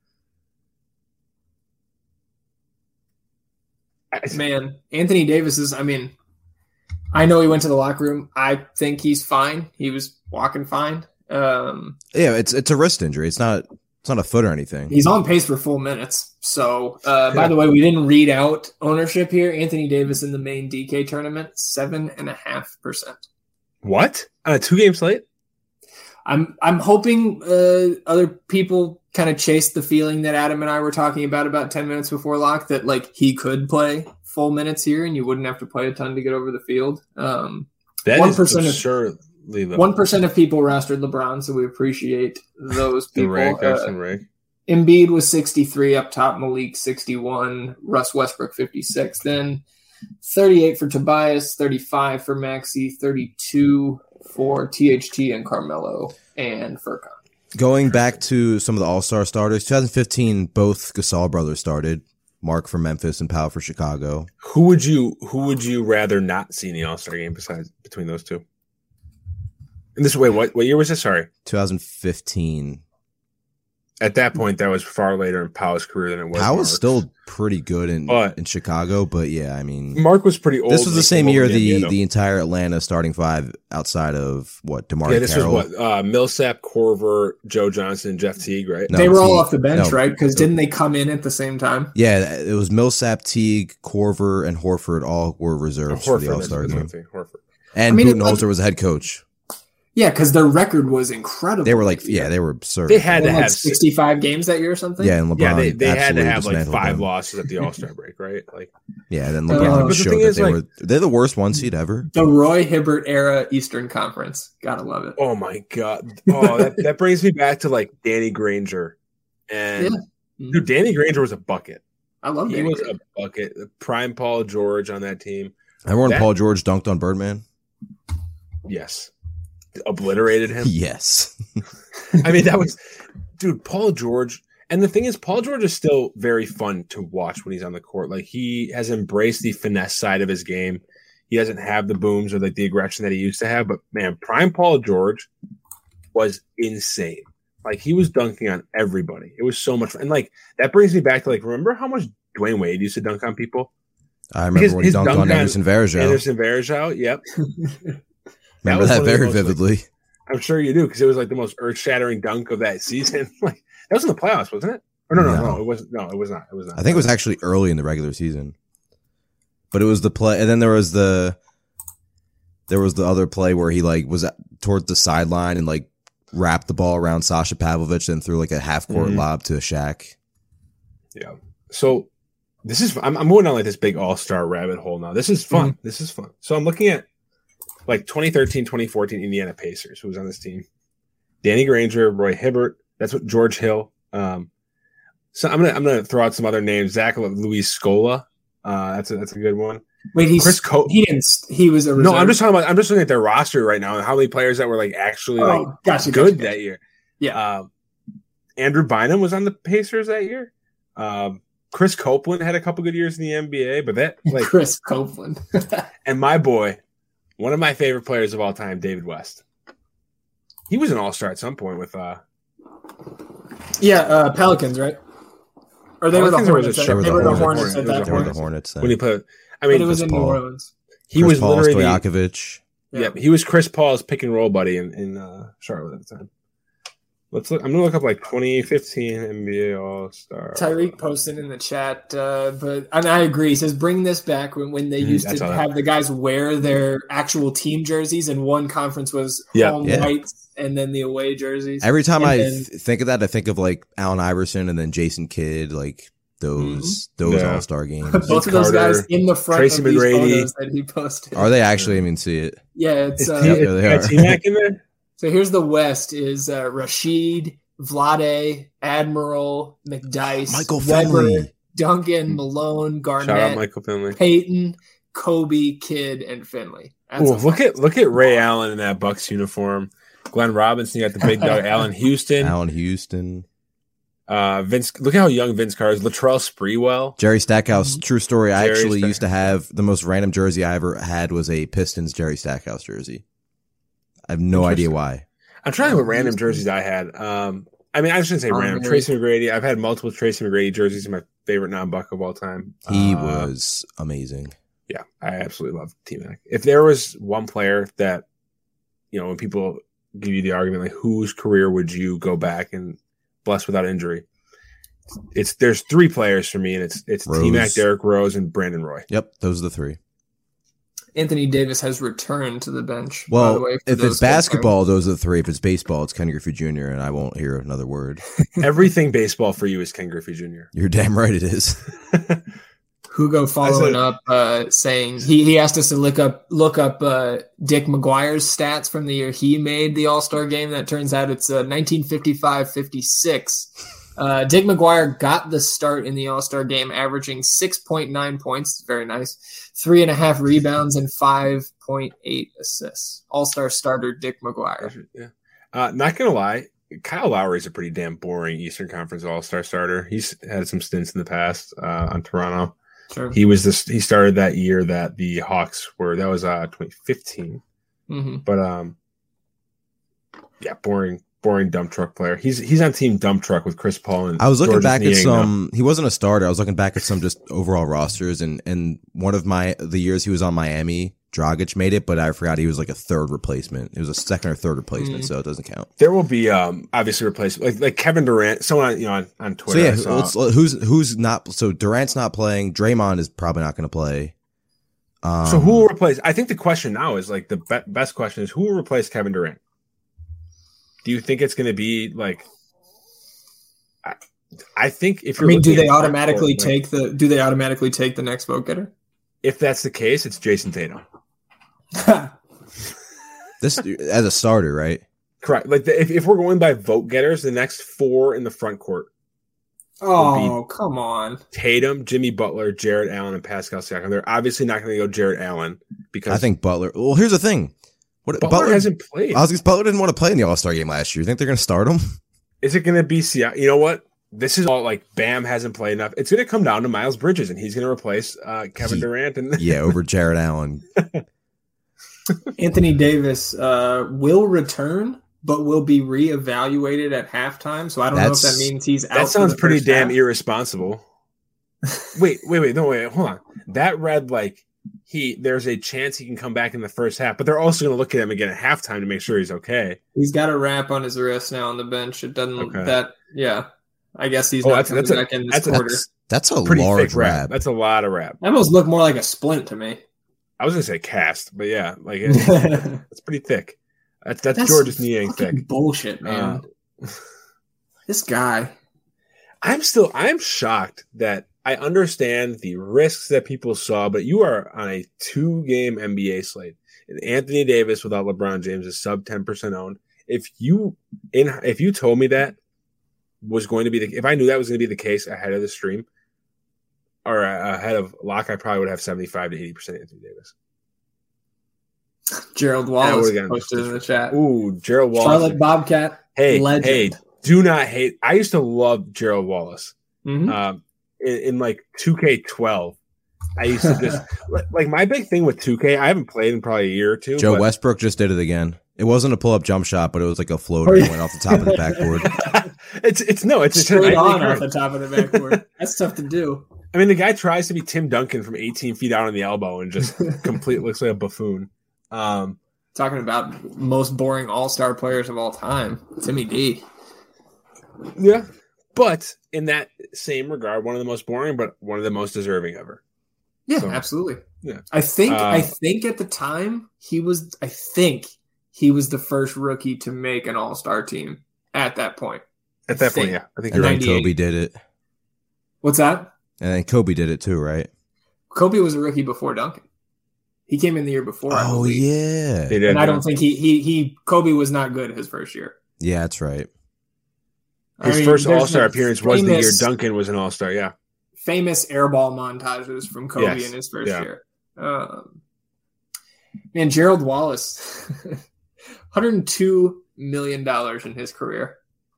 Man, Anthony Davis is, I mean, I know he went to the locker room. I think he's fine. He was walking fine. Um, Yeah, it's it's a wrist injury. It's not it's not a foot or anything. he's on pace for full minutes. So, uh, by the way, we didn't read out ownership here. Anthony Davis in the main D K tournament, seven and a half percent. What? On a two-game slate? I'm I'm hoping uh, other people kind of chased the feeling that Adam and I were talking about about ten minutes before lock, that like he could play full minutes here and you wouldn't have to play a ton to get over the field. Um, That one is percent of absurdly low. one percent of people rostered LeBron, so we appreciate those The people. rank, Uh, Carson rank. Embiid was sixty-three up top, Malik sixty-one, Russ Westbrook fifty-six, then thirty-eight for Tobias, thirty-five for Maxey, thirty-two for T H T and Carmelo and Furkan. Going back to some of the All-Star starters, twenty fifteen, both Gasol brothers started. Mark for Memphis and Powell for Chicago. Who would you who would you rather not see in the All-Star game besides between those two? And this way, what what year was this? Sorry. twenty fifteen. At that point, that was far later in Powell's career than it was. Powell was Mark's. still pretty good in, But- in Chicago, but yeah, I mean, Mark was pretty old. this was when the he same came year over to the, N B A, the entire Atlanta starting five outside of, what, DeMar yeah, this Carroll? was what uh, Millsap, Corver, Joe Johnson, Jeff Teague, right? No, they were all Teague- off the bench, no. right? Because didn't they come in at the same time? Yeah, it was Millsap, Teague, Corver, and Horford all were reserves for the Horford, All-Star that's- game. that's one thing, Horford. And I mean, it- Budenholzer was the head coach. Yeah, because their record was incredible. They were like, that year. yeah, they were absurd. They had They to had have sixty-five games that year or something. Yeah, and LeBron Yeah, they, they had to absolutely have like dismantled five them. losses at the All Star break, right? Like, Yeah, then Uh, LeBron but the showed thing that is, they like- were they're the worst one seed ever. The Roy Hibbert era Eastern Conference. Gotta love it. oh my god, oh that, that brings me back to like Danny Granger, and Yeah. dude, Danny Granger was a bucket. I love He Danny was Green. a bucket. Prime Paul George on that team. Remember when That- Paul George dunked on Birdman? Yes, obliterated him. Yes. I mean, that was, dude, Paul George. And the thing is, Paul George is still very fun to watch when he's on the court. Like, he has embraced the finesse side of his game. He doesn't have the booms or like the aggression that he used to have. But man, prime Paul George was insane. Like, he was dunking on everybody. It was so much fun. And like, that brings me back to like, remember how much Dwayne Wade used to dunk on people? I remember His- when he his dunked dunk on on Anderson Varejao. Anderson Varejao. Yep. Remember was that one of the very most, like, vividly. I'm sure you do, because it was like the most earth-shattering dunk of that season. Like, that was in the playoffs, wasn't it? Or no, no, no, No. it wasn't. No, it was not. It was not. I think it was actually early in the regular season. But it was the play, and then there was the there was the other play where he like was at, towards the sideline and like wrapped the ball around Sasha Pavlovich and threw like a half court Mhm. lob to Shaq. Yeah. So this is I'm, I'm going on like this big all-star rabbit hole now. This is fun. This is fun. So I'm looking at like twenty thirteen, twenty fourteen Indiana Pacers, who was on this team. Danny Granger, Roy Hibbert. That's what George Hill. Um, so I'm gonna I'm gonna throw out some other names. Zach Luis Scola. Uh, that's a that's a good one. Wait, he's Chris Co- he didn't. He was a reserve. No, I'm just talking about. I'm just looking at their roster right now and how many players that were like actually like Oh, gotcha, good gotcha, that year. Yeah. Um, Andrew Bynum was on the Pacers that year. Um, Chris Copeland had a couple good years in the N B A, but that like Chris Copeland. and my boy, one of my favorite players of all time, David West. He was an all-star at some point with uh yeah, uh, Pelicans, right? Or they were the Pelicans or was Hornets. it at- Sharp- They were the Hornets? Hornets at It was that the They were point. the Hornets then. when he put. I But mean, it was Chris in New Paul. Orleans. he Chris was Paul, literally. Stojakovic. Yeah, he was Chris Paul's pick and roll buddy in in uh, Charlotte at the time. Let's look. I'm gonna look up like twenty fifteen N B A All Star. Tyreek posted in the chat, uh, but and I agree. He says bring this back when, when they Mhm, used that's to all have the guys wear their actual team jerseys, and one conference was Yeah. home Yeah. whites and then the away jerseys. Every time And I then- th- think of that, I think of like Allen Iverson and then Jason Kidd. Like those mm-hmm. those yeah. All Star games. Both of those Carter, guys in the front Tracy of these McGrady. photos that he posted. Are they actually? I mean, see it. Yeah, it's. Uh, T- yeah, they are. T-Mac in there? So here's the West: is uh, Rashid, Vlade, Admiral, McDice, Michael Weber, Finley, Duncan, Malone, Shout out Garnett, Michael Finley. Peyton, Kobe, Kidd, and Finley. That's Ooh, a look at look at Ray Allen in that Bucks uniform. Glenn Robinson, you got the big dog. Allen Houston. Allen Houston. Uh, Vince. Look at how young Vince Carter is. Latrell Sprewell. Jerry Stackhouse. True story. I Jerry actually Stack- used to have the most random jersey I ever had was a Pistons Jerry Stackhouse jersey. I have no idea why. I'm trying to think what random jerseys I had. Um, I mean, I shouldn't say Oh, random. really? Tracy McGrady. I've had multiple Tracy McGrady jerseys. My favorite non-Buck of all time. He Uh, was amazing. Yeah, I absolutely love T-Mac. If there was one player that, you know, when people give you the argument, like whose career would you go back and bless without injury? It's there's three players for me, and it's it's Rose. T-Mac, Derrick Rose, and Brandon Roy. Yep, those are the three. Anthony Davis has returned to the bench. by Well, the way, for if those it's guys. basketball, those are the three. If it's baseball, it's Ken Griffey Junior, and I won't hear another word. Everything baseball for you is Ken Griffey Junior You're damn right it is. Hugo following said- up, uh, saying he, he asked us to look up look up uh, Dick McGuire's stats from the year he made the All-Star game. That turns out it's uh, nineteen fifty-five fifty-six. Uh, Dick McGuire got the start in the All-Star game, averaging six point nine points. Very nice. Three and a half rebounds and five point eight assists. All-Star starter Dick McGuire. Yeah. Uh, not gonna lie, Kyle Lowry is a pretty damn boring Eastern Conference All-Star starter. He's had some stints in the past uh, on Toronto. Sure. He was this. He started that year that the Hawks were. That was uh, twenty fifteen. Mm-hmm. But um, yeah, boring, boring dump truck player. He's he's on team dump truck with Chris Paul and I was looking Georges back at Niang, some. He wasn't a starter. I was looking back at some just overall rosters, and and one of my the years he was on Miami, Dragic made it, but I forgot he was like a third replacement. It was a second or third replacement, Mm. so it doesn't count. There will be um obviously replacement like like Kevin Durant. Someone you know on, on So Twitter. yeah, I saw- let's, who's who's not? So Durant's not playing. Draymond is probably not going to play. Um, so who will replace? I think the question now is like the be- best question is who will replace Kevin Durant? Do you think it's going to be like? I, I think if I you're mean, do looking they at- automatically like, take the? Do they automatically take the next vote getter? If that's the case, it's Jason Tatum. this as a starter, right? Correct. Like the, if if we're going by vote getters, the next four in the front court: Oh, come on. Tatum, Jimmy Butler, Jared Allen, and Pascal Siakam. They're obviously not going to go Jared Allen because I think Butler. Well, here's the thing. What Butler, Butler, hasn't played. I was Butler didn't want to play in the All Star game last year. You think they're going to start him? Is it going to be Siakam? You know what? This is all like Bam hasn't played enough. It's going to come down to Miles Bridges, and he's going to replace uh, Kevin He- Durant. And Yeah, over Jared Allen. Anthony Davis uh, will return, but will be reevaluated at halftime. So I don't That's- know if that means he's out. that for sounds the pretty first damn half. irresponsible. wait, wait, wait, no, wait, hold on. That read like he. There's a chance he can come back in the first half, but they're also going to look at him again at halftime to make sure he's okay. He's got a wrap on his wrist now on the bench. It doesn't Okay. that yeah. I guess he's Oh, not that's- coming that's a- back in this that's a- quarter. That's that's a Pretty large thick rap. rap. That's a lot of rap. That almost looked more like a splint to me. I was going to say cast, but yeah, like it, That's it's pretty thick. That's that's, Georges Niang fucking thick. bullshit, man. Uh, This guy. I'm still I'm shocked that I understand the risks that people saw, but you are on a two game N B A slate. And Anthony Davis without LeBron James is sub ten percent owned. If you in if you told me that was going to be the if I knew that was going to be the case ahead of the stream or uh, ahead of lock, I probably would have seventy-five to eighty percent Anthony Davis. Gerald Yeah, Wallace we're gonna- posted in the chat. Ooh, Gerald Wallace. Charlotte Bobcat. hey, legend. hey, do not hate. I used to love Gerald Wallace. Mhm. Um, in, in like two K twelve, I used to just like my big thing with two K. I haven't played in probably a year or two. Joe but- Westbrook just did it again. It wasn't a pull up jump shot, but it was like a floater Oh, yeah. that went off the top of the backboard. it's it's no, it's Straight it's on off the top of the backboard. That's tough to do. I mean, the guy tries to be Tim Duncan from eighteen feet out on the elbow and just complete looks like a buffoon. Um, Talking about most boring all-star players of all time. Timmy D. yeah, but in that same regard, one of the most boring, but one of the most deserving ever. Yeah, So, absolutely. yeah. I think Uh, I think at the time he was I think he was the first rookie to make an all-star team at that point. At that Think. point, yeah, I think And you're then right. ninety-eight. Kobe did it. What's that? And then Kobe did it too, right? Kobe was a rookie before Duncan. He came in the year before. Oh yeah, They did, and I yeah. don't think he he he Kobe was not good his first year. yeah, that's right. His I mean, first there's All Star like appearance was the year famous- Duncan was an All Star. Yeah, famous airball montages from Kobe Yes. in his first Yeah. year. Um, man, Gerald Wallace, one hundred two million dollars in his career.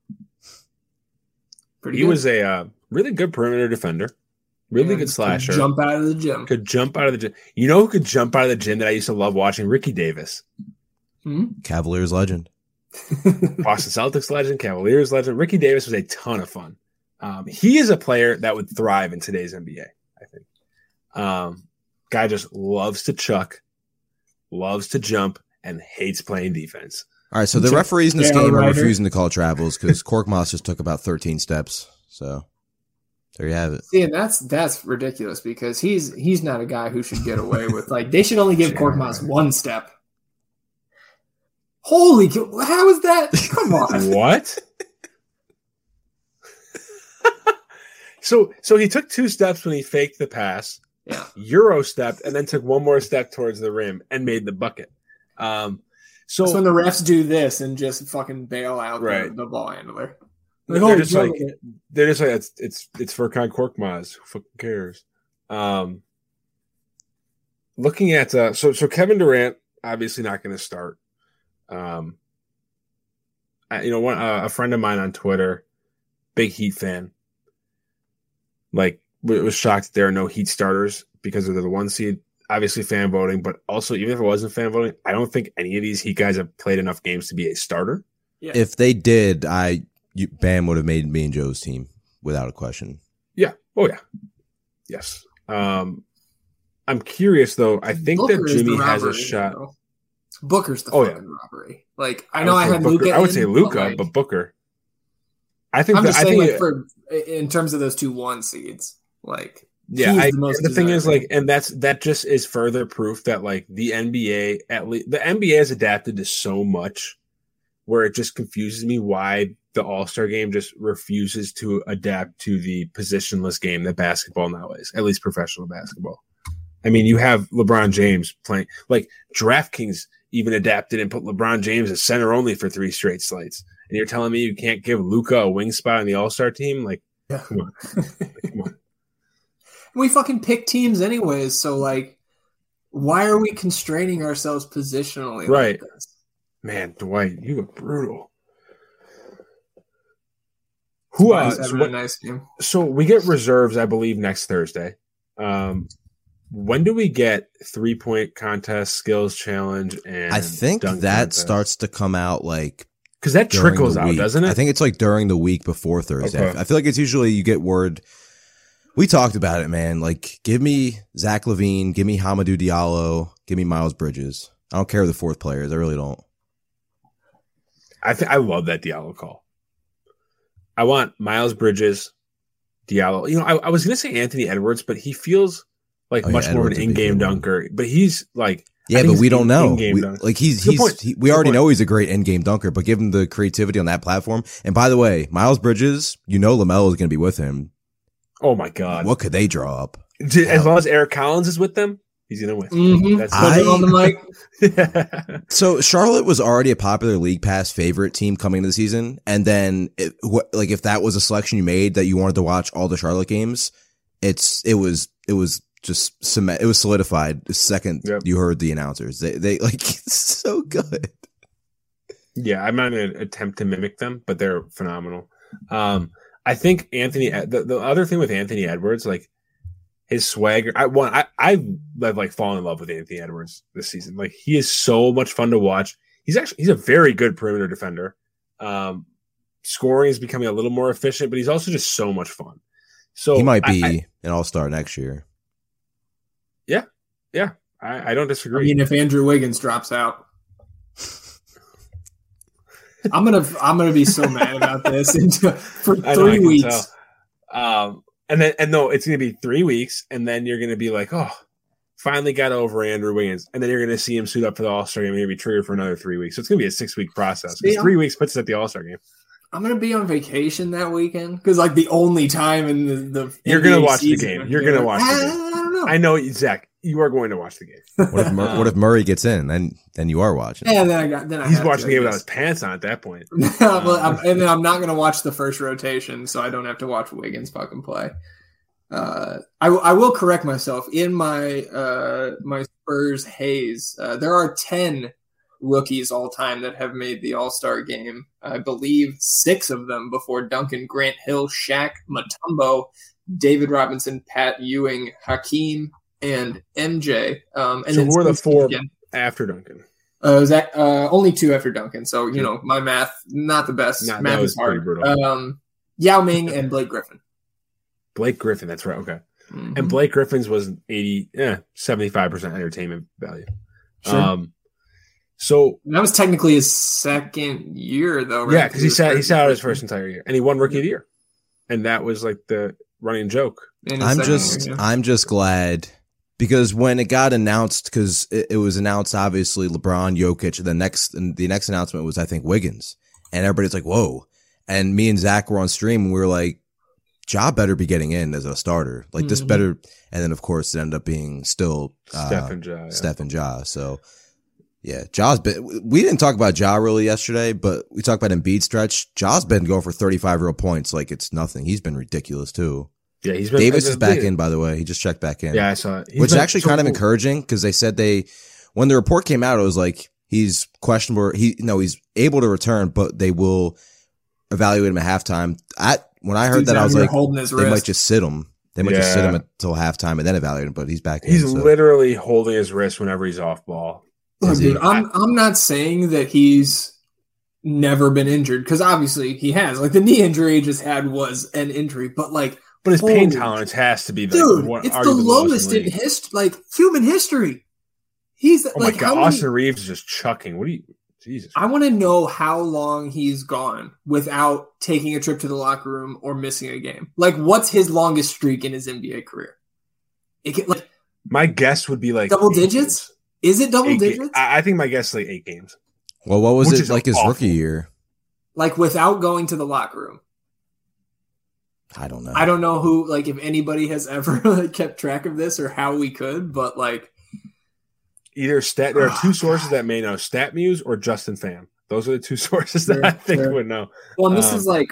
Pretty he good. was a uh, really good perimeter defender, really And good could slasher. Jump out of the gym. Could jump out of the gym. You know who could jump out of the gym that I used to love watching? Ricky Davis, Hmm? Cavaliers legend. Boston Celtics legend, Cavaliers legend. Ricky Davis was a ton of fun. Um, he is a player that would thrive in today's N B A, I think. Um, guy just loves to chuck, loves to jump, and hates playing defense. All right, so the Check- referees in this Yeah, game are Ryder. refusing to call travels because Korkmaz just took about thirteen steps. So there you have it. See, and that's that's ridiculous because he's he's not a guy who should get away with like they should only give Korkmaz one step. Holy, cow- how is that? Come on. What? so so he took two steps when he faked the pass, Yeah. Euro stepped, and then took one more step towards the rim and made the bucket. Um, so That's when the refs do this and just fucking bail out Right. the, the ball handler. they're oh, just jump like it. they're just like it's it's it's Furkan Korkmaz. Who fucking cares? Um, looking at uh, so so Kevin Durant obviously not going to start. Um, I, you know, one uh, a friend of mine on Twitter, big Heat fan, like w- was shocked that there are no Heat starters because of the one seed. Obviously, fan voting, but also even if it wasn't fan voting, I don't think any of these Heat guys have played enough games to be a starter. Yeah. If they did, I you, Bam would have made me and Joe's team without a question. Yeah. Oh yeah. Yes. Um, I'm curious though. I think Booker that is the Jimmy has a robbery, shot. though. Booker's the Oh, yeah. fucking robbery. Like I know would I, say had Booker. Luca. I would say Luca, like, but Booker. I think. I'm that, just I saying, think like for in terms of those two one seeds, like yeah. he's I, the most the thing is, deserving. like, and that's that just is further proof that like the N B A at least the N B A has adapted to so much, where it just confuses me why the All Star game just refuses to adapt to the positionless game that basketball now is, at least professional basketball. I mean, you have LeBron James playing like DraftKings even adapted and put LeBron James as center only for three straight slates. And you're telling me you can't give Luca a wing spot on the All Star team? Like, Yeah. come on, like, come on. we fucking pick teams anyways. So like, why are we constraining ourselves positionally? Right. Like this? Man, Dwight, you were brutal. Who? Why Uh, is so, having what- a nice game? so we get reserves, I believe, next Thursday. Um, when do we get three point contest, skills challenge, and I think dunk that contest? starts to come out like because that during trickles the out, week. doesn't it? I think it's like during the week before Thursday. Okay. I feel like it's usually you get word. We talked about it, man. Like, give me Zach LaVine, give me Hamidou Diallo, give me Miles Bridges. I don't care who the fourth player is. I really don't. I th- I love that Diallo call. I want Miles Bridges, Diallo. You know, I, I was going to say Anthony Edwards, but he feels like Oh, yeah, much more of Edwards an would be a in-game good one. dunker. But he's like, I Yeah, think but he's we don't in- know. in-game We- dunk. like he's Good he's point. he, we Good already point. know he's a great in-game dunker, but give him the creativity on that platform. And by the way, Miles Bridges, you know LaMelo is going to be with him. Oh my god! What could they draw up? J- As long as Eric Collins is with them, he's going to win. Mm-hmm. That's Put it I- on the mic. yeah. So Charlotte was already a popular League Pass favorite team coming into the season, and then it, wh- like if that was a selection you made that you wanted to watch all the Charlotte games, it's it was it was just cement. It was solidified the second Yep. you heard the announcers. They they like it's so good. Yeah, I'm not going to attempt to mimic them, but they're phenomenal. Um, I think Anthony. The, the other thing with Anthony Edwards, like his swagger. I one. I I've like fallen in love with Anthony Edwards this season. Like he is so much fun to watch. He's actually he's a very good perimeter defender. Um, scoring is becoming a little more efficient, but he's also just so much fun. So He might I- be I, an All Star next year. yeah, yeah. I, I don't I disagree. mean, if Andrew Wiggins drops out, I'm gonna I'm gonna be so mad about this into, for I know, I three can weeks. tell. Um, and then and no, it's going to be three weeks, and then you're going to be like, oh, finally got over Andrew Wiggins, and then you're going to see him suit up for the All Star game, and he'll be triggered for another three weeks. So it's going to be a six week process. Because Yeah. three weeks puts us at the All Star game. I'm gonna be on vacation that weekend because like the only time in the, the you're N B A gonna watch the season, game. You're gonna watch the I, game. I don't know. I know, Zach. You are going to watch the game. What if Mur- what if Murray gets in? Then then you are watching. Yeah, then I got. Then I He's have watching to, the game I without his guess. pants on at that point. well, I'm, and then I'm not gonna watch the first rotation, so I don't have to watch Wiggins fucking play. Uh, I, I will correct myself. In my uh, my Spurs haze, uh, there are ten rookies all time that have made the All-Star game. I believe six of them before Duncan, Grant Hill, Shaq, Mutombo, David Robinson, Pat Ewing, Hakeem, and M J. Um, and So then who are the four again, after Duncan? uh, Zach, uh, only two after Duncan. So, you know, my math, not the best. Nah, that math was is hard. pretty brutal. Um, Yao Ming and Blake Griffin. Blake Griffin, that's right. Okay. Mhm. And Blake Griffin's was eighty, yeah, seventy-five percent entertainment value. Sure. Um, so that was technically his second year, though. Right? yeah, because he was sat he first- sat out his first entire year, and he won Rookie of the Year, and that was like the running joke. in his I'm second just year, yeah. I'm just glad because when it got announced, because it, it was announced obviously LeBron, Jokic. The next and the next announcement was I think Wiggins, and everybody's like, "Whoa!" And me and Zach were on stream, and we were like, "Ja better be getting in as a starter. Like this Mhm. better." And then of course it ended up being still uh, Steph and Ja. Yeah. Steph and Ja. So yeah, Ja's been. We didn't talk about Ja really yesterday, but we talked about Embiid stretch. Ja's been going for thirty-five real points like it's nothing. He's been ridiculous too. Yeah, he's been Davis uh, is back yeah. in, by the way. He just checked back in. Yeah, I saw it. He's Which been is actually so kind of cool. encouraging because they said they, when the report came out, it was like he's questionable. He no, he's able to return, but they will evaluate him at halftime. At when I heard Dude's that, I out was here like, holding his they wrist. might just sit him. They might just sit Yeah. him until halftime and then evaluate him. But he's back He's in. So. literally holding his wrist whenever he's off ball. Look, Is he? dude, I'm I'm not saying that he's never been injured because obviously he has. Like the knee injury he just had was an injury, but like, But his pain Holy- tolerance has to be like, dude, one, it's the arguably lowest in in the league. history, like human history. He's Oh like, my god, how many- Austin Reeves is just chucking. What do you, Jesus? I want to know how long he's gone without taking a trip to the locker room or missing a game. Like, what's his longest streak in his N B A career? It can, like My guess would be like double eight digits. games. Is it double Eight ga- digits? I I think my guess is like eight games. Well, what was Which it is like his awful. rookie year? Like without going to the locker room. I don't know. I don't know who, like, if anybody has ever like, kept track of this or how we could, but like, Either stat. There are Oh, two sources God. that may know: StatMuse or Justin Pham. Those are the two sources that Sure, I think sure. would know. well, and this Um, is like,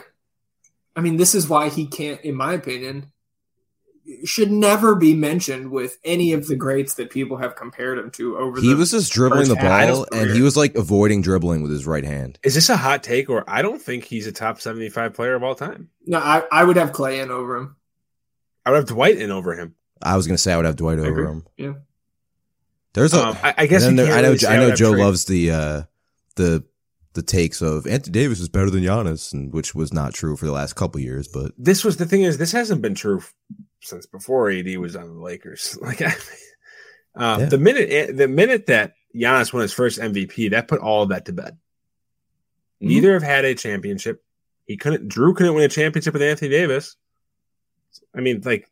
I mean, this is why he can't, in my opinion, should never be mentioned with any of the greats that people have compared him to over He the. was just dribbling the first half of his ball, and career. he was like avoiding dribbling with his right hand. Is this a hot take, or I don't think he's a top seventy-five player of all time? No, I, I would have Clay in over him. I would have Dwight in over him. I was gonna say I would have Dwight over agree. him. Yeah. There's a. Um, I, I guess and we then there- can't I know. really say I know would have Joe Trey- loves the uh, the the takes of Anthony Davis is better than Giannis, and which was not true for the last couple years. But This was the thing is this hasn't been true since before A D was on the Lakers. Like, I, uh, Yeah. the minute the minute that Giannis won his first M V P, that put all of that to bed. Mhm. Neither have had a championship. He couldn't. Drew couldn't win a championship with Anthony Davis. I mean, like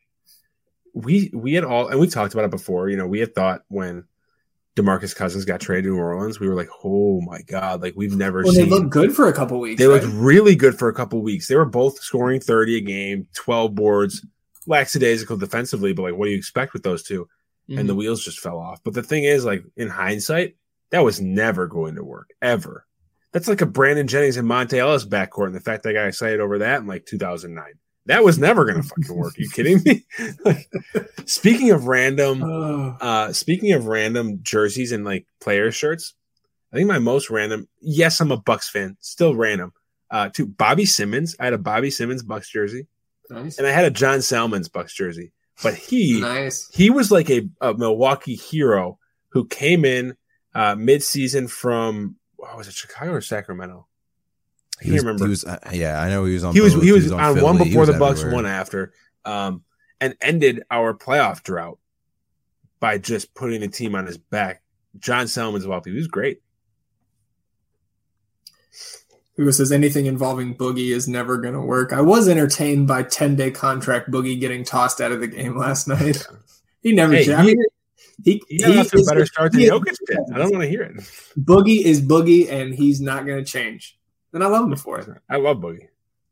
we we had all, and we talked about it before. You know, we had thought when DeMarcus Cousins got traded to New Orleans, we were like, "Oh my god!" Like we've never Well, seen. they looked good for a couple weeks. They right? looked really good for a couple weeks. They were both scoring thirty a game, twelve boards, lackadaisical defensively, but like, what do you expect with those two? Mhm. And the wheels just fell off. But the thing is, like, in hindsight, that was never going to work, ever. That's like a Brandon Jennings and Monte Ellis backcourt, and the fact that I got excited over that in like two thousand nine. That was never going to fucking work. Are you kidding me? Like, speaking of random, Oh. uh, speaking of random jerseys and like player shirts, I think my most random. Yes, I'm a Bucks fan. Still random. Uh, to Bobby Simmons. I had a Bobby Simmons Bucks jersey, Nice. and I had a John Salmons Bucks jersey. But he Nice. he was like a, a Milwaukee hero who came in uh, mid-season from what was it, Chicago or Sacramento? I he can't was, remember. He was, uh, yeah, I know he was on. He was both. he was, on, one Philly. He before was the Bucks, everywhere. one after, um, and ended our playoff drought by just putting the team on his back. John Salmons of all people, he was great. Who says anything involving Boogie is never going to work? I was entertained by ten-day contract Boogie getting tossed out of the game last night. He never. Hey, did. I he- mean, he, He got off to a is- better start than he is- Jokic did. I don't want to hear it. Boogie is Boogie, and he's not going to change. then I love him for it. I love Boogie.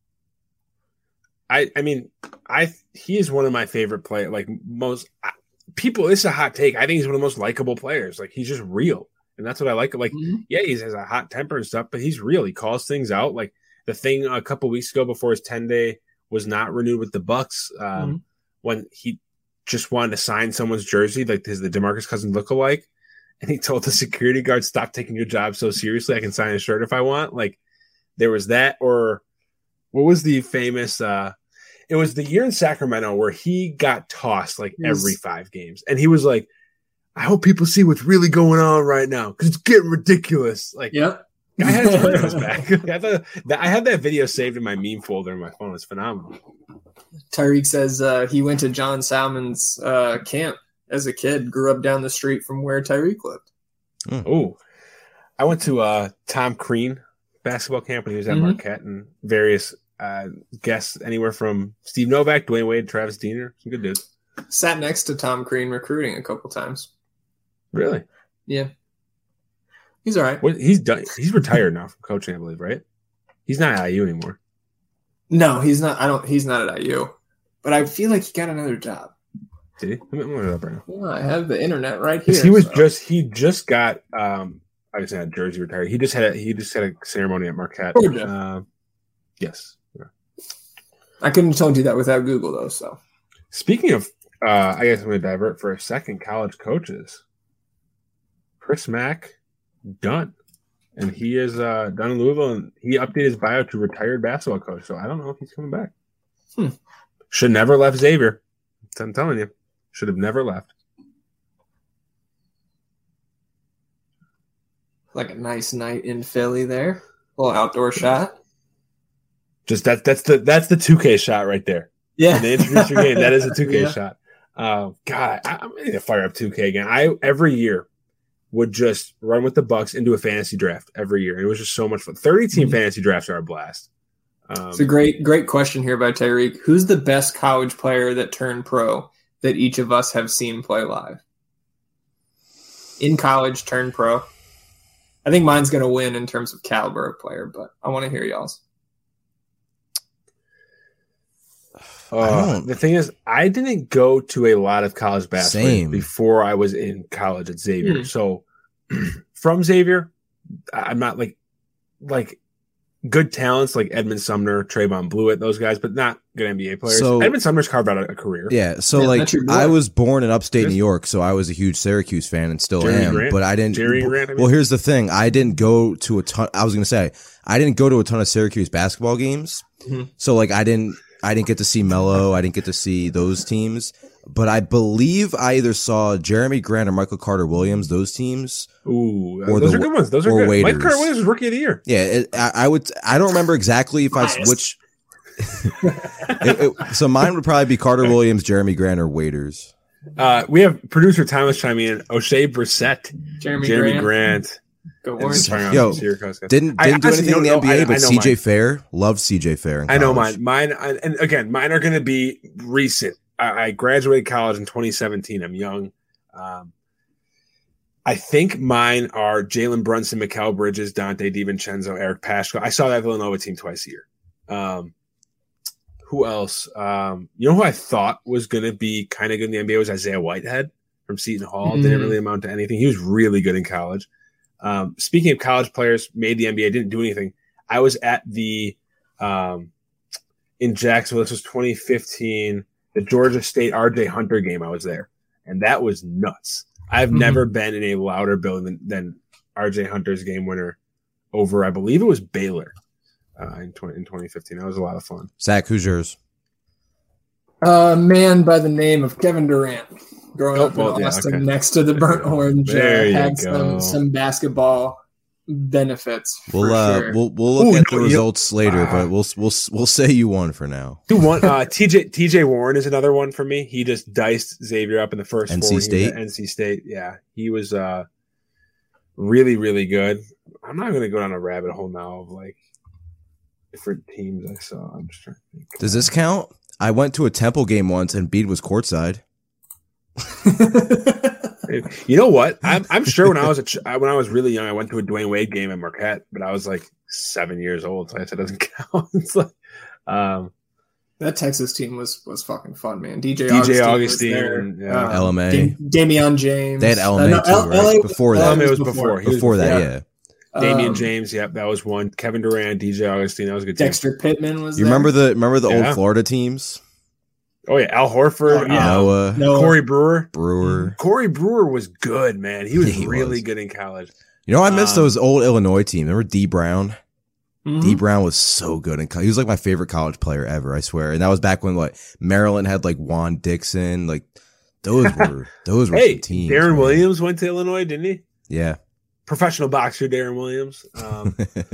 I I mean, I he is one of my favorite players. Like most I, people, it's a hot take. I think he's one of the most likable players. Like he's just real, and that's what I like. Like, mm-hmm. yeah, he has a hot temper and stuff, but he's real. He calls things out. Like the thing a couple weeks ago before his ten day was not renewed with the Bucks, um, mm-hmm. when he just wanted to sign someone's jersey, like his the DeMarcus Cousins lookalike, and he told the security guard, "Stop taking your job so seriously. I can sign a shirt if I want." Like there was that, or what was the famous? Uh, it was the year in Sacramento where he got tossed like yes. every five games, and he was like, "I hope people see what's really going on right now because it's getting ridiculous." Like, yep. I had to turn those back. I, thought that, I had that video saved in my meme folder in my phone. It's phenomenal. Tyreek says uh, he went to John Salmon's uh, camp as a kid, grew up down the street from where Tyreek lived. Mm. Oh, I went to uh, Tom Crean basketball camp when he was at mm-hmm. Marquette, and various uh, guests anywhere from Steve Novak, Dwayne Wade, Travis Diener. Some good dudes. Sat next to Tom Crean recruiting a couple times. Really? Yeah. He's all right. What, he's done. He's retired now from coaching, I believe, right? He's not at I U anymore. No, he's not. I don't. He's not at I U. But I feel like he got another job. Did he? Let me look it up right now. Well, I have the internet right here. He was so. just. He just got. Um, I was at Jersey retired. He just had. A, he just had a ceremony at Marquette. Oh, yeah. Uh, yes. Yeah. I couldn't have told you that without Google, though. So, speaking of, uh, I guess I'm going to divert for a second. College coaches. Chris Mack. Done, and he is uh, done in Louisville, and he updated his bio to retired basketball coach. So I don't know if he's coming back. Hmm. Should never left Xavier. I'm telling you, should have never left. Like a nice night in Philly there, a little outdoor shot. Just that that's the that's the two K shot right there. Yeah, the introduce your game. That is a two K yeah. shot. Uh, God, I, I'm ready to fire up two K again. I every year. Would just run with the Bucks and do a fantasy draft every year. It was just so much fun. thirty-team mm-hmm. fantasy drafts are a blast. Um, it's a great, great question here by Tyreek. Who's the best college player that turned pro that each of us have seen play live? In college, turned pro. I think mine's going to win in terms of caliber of player, but I want to hear y'all's. Uh, the thing is, I didn't go to a lot of college basketball Same. before I was in college at Xavier. Mm. So from Xavier, I'm not like like good talents like Edmund Sumner, Trayvon Blewett, those guys, but not good N B A players. So, Edmund Sumner's carved out a, a career. Yeah, so yeah, like I was born in upstate New York, so I was a huge Syracuse fan and still Jerry am. Grant. But I didn't. Jerry Grant, I mean. Well, here's the thing: I didn't go to a ton. I was going to say I didn't go to a ton of Syracuse basketball games. Mm-hmm. So like I didn't. I didn't get to see Melo. I didn't get to see those teams. But I believe I either saw Jeremy Grant or Michael Carter Williams, those teams. Ooh, or those the, are good ones. Those are good. Waiters. Mike Carter Williams was rookie of the year. Yeah, it, I, I would. I don't remember exactly if I which. it, it, so mine would probably be Carter Williams, Jeremy Grant, or Waiters. Uh, we have producer Thomas chiming in. O'Shea Brissett, Jeremy, Jeremy Grant. Grant. Go Orange. Yo, didn't didn't I, do anything in the N B A, know, but C J Fair, loved C J Fair. In I know college. mine. Mine, and again, mine are going to be recent. I, I graduated college in twenty seventeen. I'm young. Um, I think mine are Jalen Brunson, Mikal Bridges, Dante DiVincenzo, Eric Paschal. I saw that Villanova team twice a year. Um, who else? Um, you know who I thought was going to be kind of good in the N B A was Isaiah Whitehead from Seton Hall. Mm. Didn't really amount to anything. He was really good in college. Um, speaking of college players, made the N B A, didn't do anything. I was at the um, in Jacksonville. This was twenty fifteen, the Georgia State R J Hunter game. I was there, and that was nuts. I've mm-hmm. never been in a louder building than, than R J Hunter's game winner over, I believe it was Baylor uh, in, twenty, in twenty fifteen. That was a lot of fun. Zach, who's yours? A man by the name of Kevin Durant. Growing oh, up well, in Austin, yeah, okay. next to the burnt orange, uh, had go. some some basketball benefits. We'll uh, sure. we'll we'll look Ooh, at no, the results you, later, uh, but we'll we'll we'll say you won for now. Who won? Uh, T J T J Warren is another one for me. He just diced Xavier up in the first N C four. State. N C State, yeah, he was uh, really really good. I'm not going to go down a rabbit hole now of like different teams I saw. I'm just trying to think. Does this count? I went to a Temple game once, and Bede was courtside. You know what? I'm I'm sure when I was a ch- when I was really young, I went to a Dwayne Wade game at Marquette, but I was like seven years old, so I said it doesn't count. It's like, um, that Texas team was was fucking fun, man. D J D J Augustine, Augustine, was there. and, yeah. Um, L M A. Dam- Damian James. They had L M A Uh, no, too, L- right? L A Before L A that. L M A was before. before. He was Before that, yeah. yeah. Damian Um, James, yep, that was one. Kevin Durant, D J Augustine, that was a good team. Dexter Pittman was You there. remember the remember the Yeah. old Florida teams? Oh yeah, Al Horford, Oh, yeah. um, Noah, No, Corey Brewer. Brewer. Corey Brewer was good, man. He was He really was. good in college. You know, I miss Um, those old Illinois teams. Remember D Brown? Mhm. D Brown was so good in college. He was like my favorite college player ever, I swear. And that was back when like Maryland had like Juan Dixon. Like those were those were Hey, some teams. Darren man. Williams went to Illinois, didn't he? Yeah. Professional boxer Darren Williams. Um,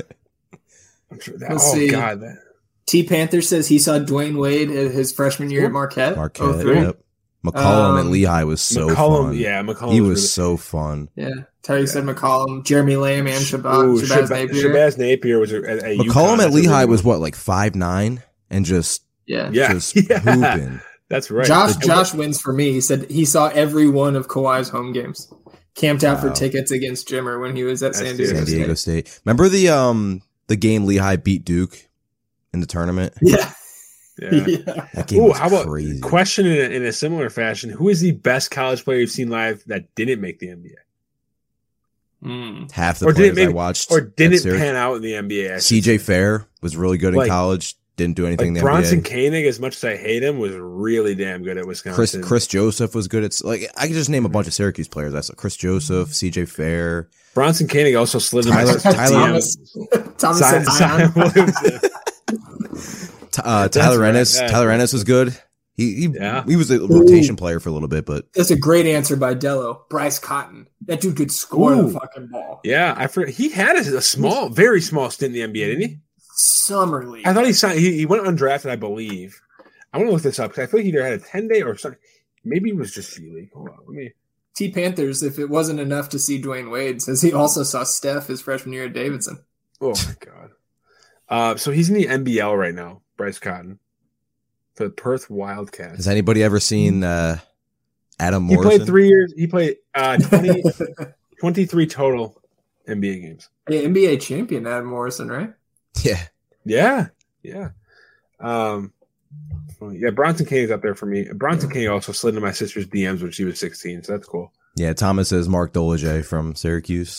I'm sure that, Let's oh see. God, that, T Panther says he saw Dwayne Wade at his freshman year at Marquette. Marquette. oh three. Yep. McCollum at Um, Lehigh was so McCollum, fun. yeah, McCollum. He was really, so fun. Yeah. Terry said McCollum, Jeremy Lamb, and Shabazz, Ooh, Shabazz Shabazz, Napier. Shabazz Napier was at, at McCollum UConn. at That's a Lehigh really was good- what, like five nine and just Yeah. yeah, just yeah. hooping. That's right. Josh And Josh wins for me. He said he saw every one of Kawhi's home games. Camped out Wow. for tickets against Jimmer when he was at San That's Diego, San State. Diego State. Remember the um the game Lehigh beat Duke in the tournament? Yeah. Yeah. yeah. That game Ooh, was how about crazy. question in a, in a similar fashion? Who is the best college player you've seen live that didn't make the N B A Mm. Half the Or did it players I maybe- watched or at didn't Syracuse- pan out in the N B A? I should C J say. Fair was really good in Like- college. Didn't do anything Like in the Bronson N B A. Koenig, as much as I hate him, was really damn good at Chris Wisconsin. Chris Joseph was good at like I could just name a bunch of Syracuse players. I saw Chris Joseph, C J Fair. Bronson Koenig also slid in my Tyler- sister's Tyler- D Thomas, Ms. Thomas Zion- said Zion Zion. Williamson. T- uh, That's Tyler right, Ennis. yeah. Tyler Ennis was good. He he, Yeah. he was a rotation player for a little bit, but That's a great answer by Dello. Bryce Cotton. That dude could score Ooh. the fucking ball. Yeah, I forgot. He had a, a small, very small stint in the N B A, didn't he? Summer league. I thought he signed. He, he went undrafted, I believe. I want to look this up because I feel like he either had a ten day or something. Maybe it was just G League. Hold on, let me. T Panthers, if it wasn't enough to see Dwayne Wade, says he also saw Steph his freshman year at Davidson. Oh my god. Uh, so he's in the N B L right now. Bryce Cotton for the Perth Wildcats. has anybody ever seen uh, Adam He Morrison? played three years. He played uh, twenty, twenty-three total N B A games. Hey, N B A champion Adam Morrison, right? Yeah, Yeah, yeah. Um, yeah, Bronson Koenig's up there for me. Bronson Koenig also slid into my sister's D Ms when she was sixteen, so that's cool. yeah. Thomas says Mark Dolage from Syracuse.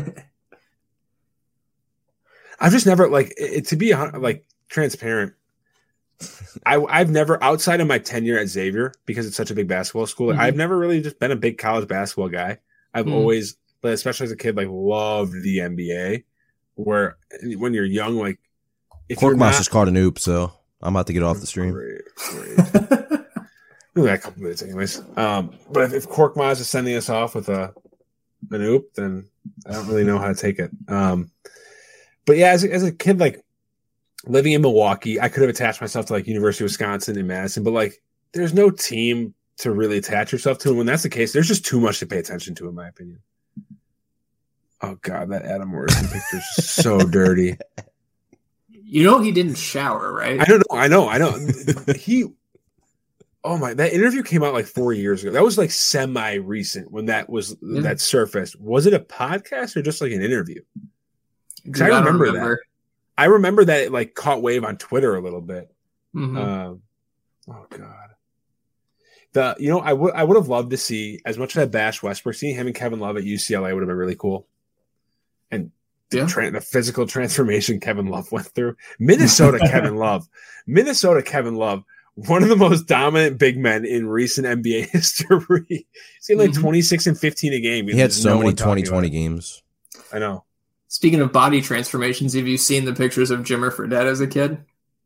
I've just never like it, to be hon- like transparent. I I've never outside of my tenure at Xavier because it's such a big basketball school. Mhm. I've never really just been a big college basketball guy. I've Mhm. always, but especially as a kid, like loved the N B A. Where when you're young, like if you're Corkmas not, just caught an oop, so I'm about to get off the stream. Great, great. We got a couple minutes, anyways. Um, but if, if Korkmaz is sending us off with a an oop, then I don't really know how to take it. Um, but yeah, as a, as a kid, like living in Milwaukee, I could have attached myself to like University of Wisconsin and Madison, but like there's no team to really attach yourself to. And when that's the case, there's just too much to pay attention to, in my opinion. Oh god, that Adam Morrison picture is so dirty. You know he didn't shower, right? I don't know. I know. I know. He. Oh my! That interview came out like four years ago. That was like semi-recent when that was Yeah. that surfaced. Was it a podcast or just like an interview? Dude, I don't remember that. I remember that it like caught wave on Twitter a little bit. Mhm. Um, oh god. The you know I would I would have loved to see as much as I bash Westbrook, seeing him and Kevin Love at U C L A would have been really cool. And the, Yeah. tra- the physical transformation Kevin Love went through. Minnesota Kevin Love. Minnesota Kevin Love. One of the most dominant big men in recent N B A history. He's getting like Mhm. twenty-six and fifteen a game. He had There's so no many one talking twenty about twenty it. games. I know. Speaking of body transformations, have you seen the pictures of Jimmer Fredette as a kid?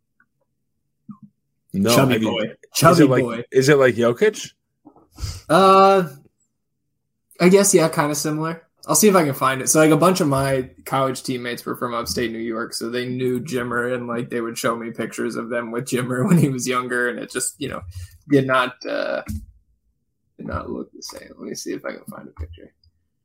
No, Chubby I mean, boy. is Chubby it like boy. is it like Jokic? Uh, I guess, yeah, kind of similar. I'll see if I can find it. So, like, a bunch of my college teammates were from upstate New York, so they knew Jimmer, and, like, they would show me pictures of them with Jimmer when he was younger, and it just, you know, did not, uh, did not look the same. Let me see if I can find a picture.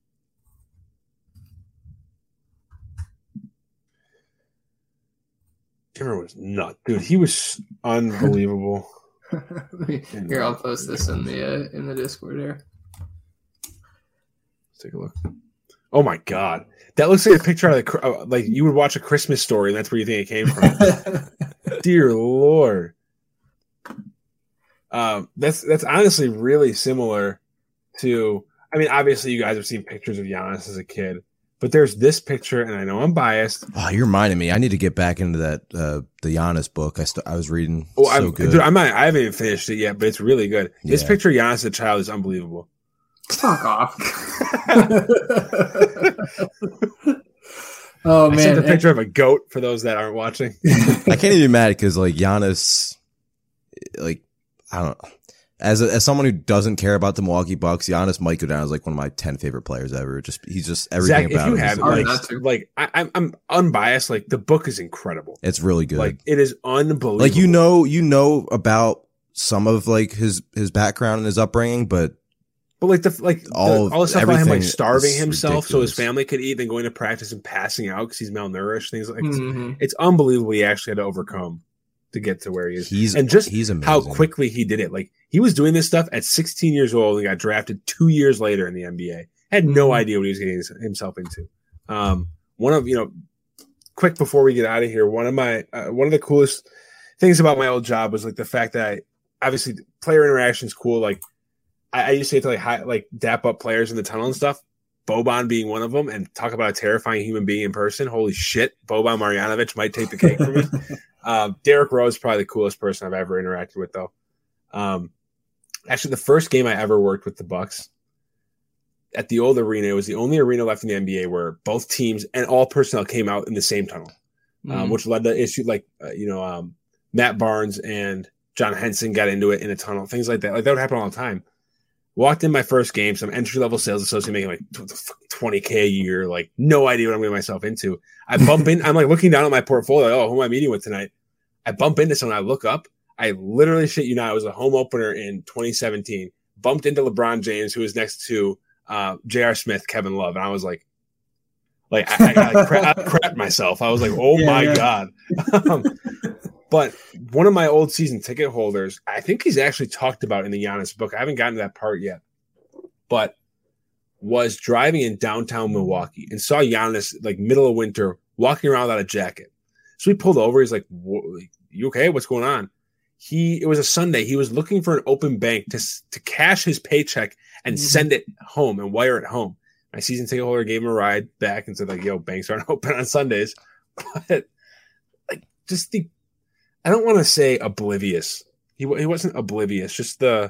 Jimmer was nuts, dude. He was unbelievable. Let me- Here, I'll post this in the uh, in the Discord here. Let's take a look. Oh my God. That looks like a picture of the, like you would watch A Christmas Story and that's where you think it came from. Dear Lord. Um, that's, that's honestly really similar to, I mean, obviously you guys have seen pictures of Giannis as a kid, but there's this picture, and I know I'm biased. Oh, you're reminding me. I need to get back into that uh, the Giannis book. I st- I was reading. Oh, so I'm, good. Dude, I'm not, I haven't even finished it yet, but it's really good. This Yeah. picture of Giannis as a child is unbelievable. Fuck off. Oh I man, sent a picture of a goat for those that aren't watching. I can't even be mad because like Giannis, like I don't know. As a, as someone who doesn't care about the Milwaukee Bucks, Giannis might go down as like one of my ten favorite players ever. Just he's just everything Zach, about if you him. have is- it, hard like, not to. like I, I'm, I'm unbiased. Like the book is incredible. it's really good. Like it is unbelievable. Like you know, you know about some of like his his background and his upbringing, but but like the like all the, of- all the stuff about him like everything starving is himself so his ridiculous. family could eat, then going to practice and passing out because he's malnourished. Things like Mhm. it's unbelievable. He actually had to overcome to get to where he is. he's and just he's amazing. how quickly he did it. Like he was doing this stuff at sixteen years old and got drafted two years later in the N B A. Had no Mhm. idea what he was getting himself into. Um, one of you know, quick before we get out of here, one of my uh, one of the coolest things about my old job was like the fact that I obviously player interaction is cool. Like I, I used to, to like high, like dap up players in the tunnel and stuff. Boban being one of them, and talk about a terrifying human being in person. Holy shit, Boban Marjanovic might take the cake for me. Um, Derrick Rose is probably the coolest person I've ever interacted with, though. Um, actually, the first game I ever worked with the Bucks at the old arena, it was the only arena left in the N B A where both teams and all personnel came out in the same tunnel, um, Mhm. which led to issue like uh, you know um, Matt Barnes and John Henson got into it in a tunnel, things like that. Like that would happen all the time. Walked in my first game, some entry level sales associate making like twenty K a year, like no idea what I'm getting myself into. I bump in, I'm like looking down at my portfolio, like, oh, who am I meeting with tonight? I bump into someone, I look up, I literally shit you not, it was a home opener in twenty seventeen, bumped into LeBron James, who was next to uh, J R. Smith, Kevin Love, and I was like, like I, I, I, cra- I crapped myself. I was like, oh Yeah, my yeah. God. um, But one of my old season ticket holders, I think he's actually talked about in the Giannis book. I haven't gotten to that part yet, but was driving in downtown Milwaukee and saw Giannis like middle of winter walking around without a jacket. So he pulled over. He's like, "You okay? What's going on?" He it was a Sunday. He was looking for an open bank to to cash his paycheck and Mhm. send it home and wire it home. My season ticket holder gave him a ride back and said like, "Yo, banks aren't open on Sundays," but like just the. I don't want to say oblivious. He he wasn't oblivious. Just the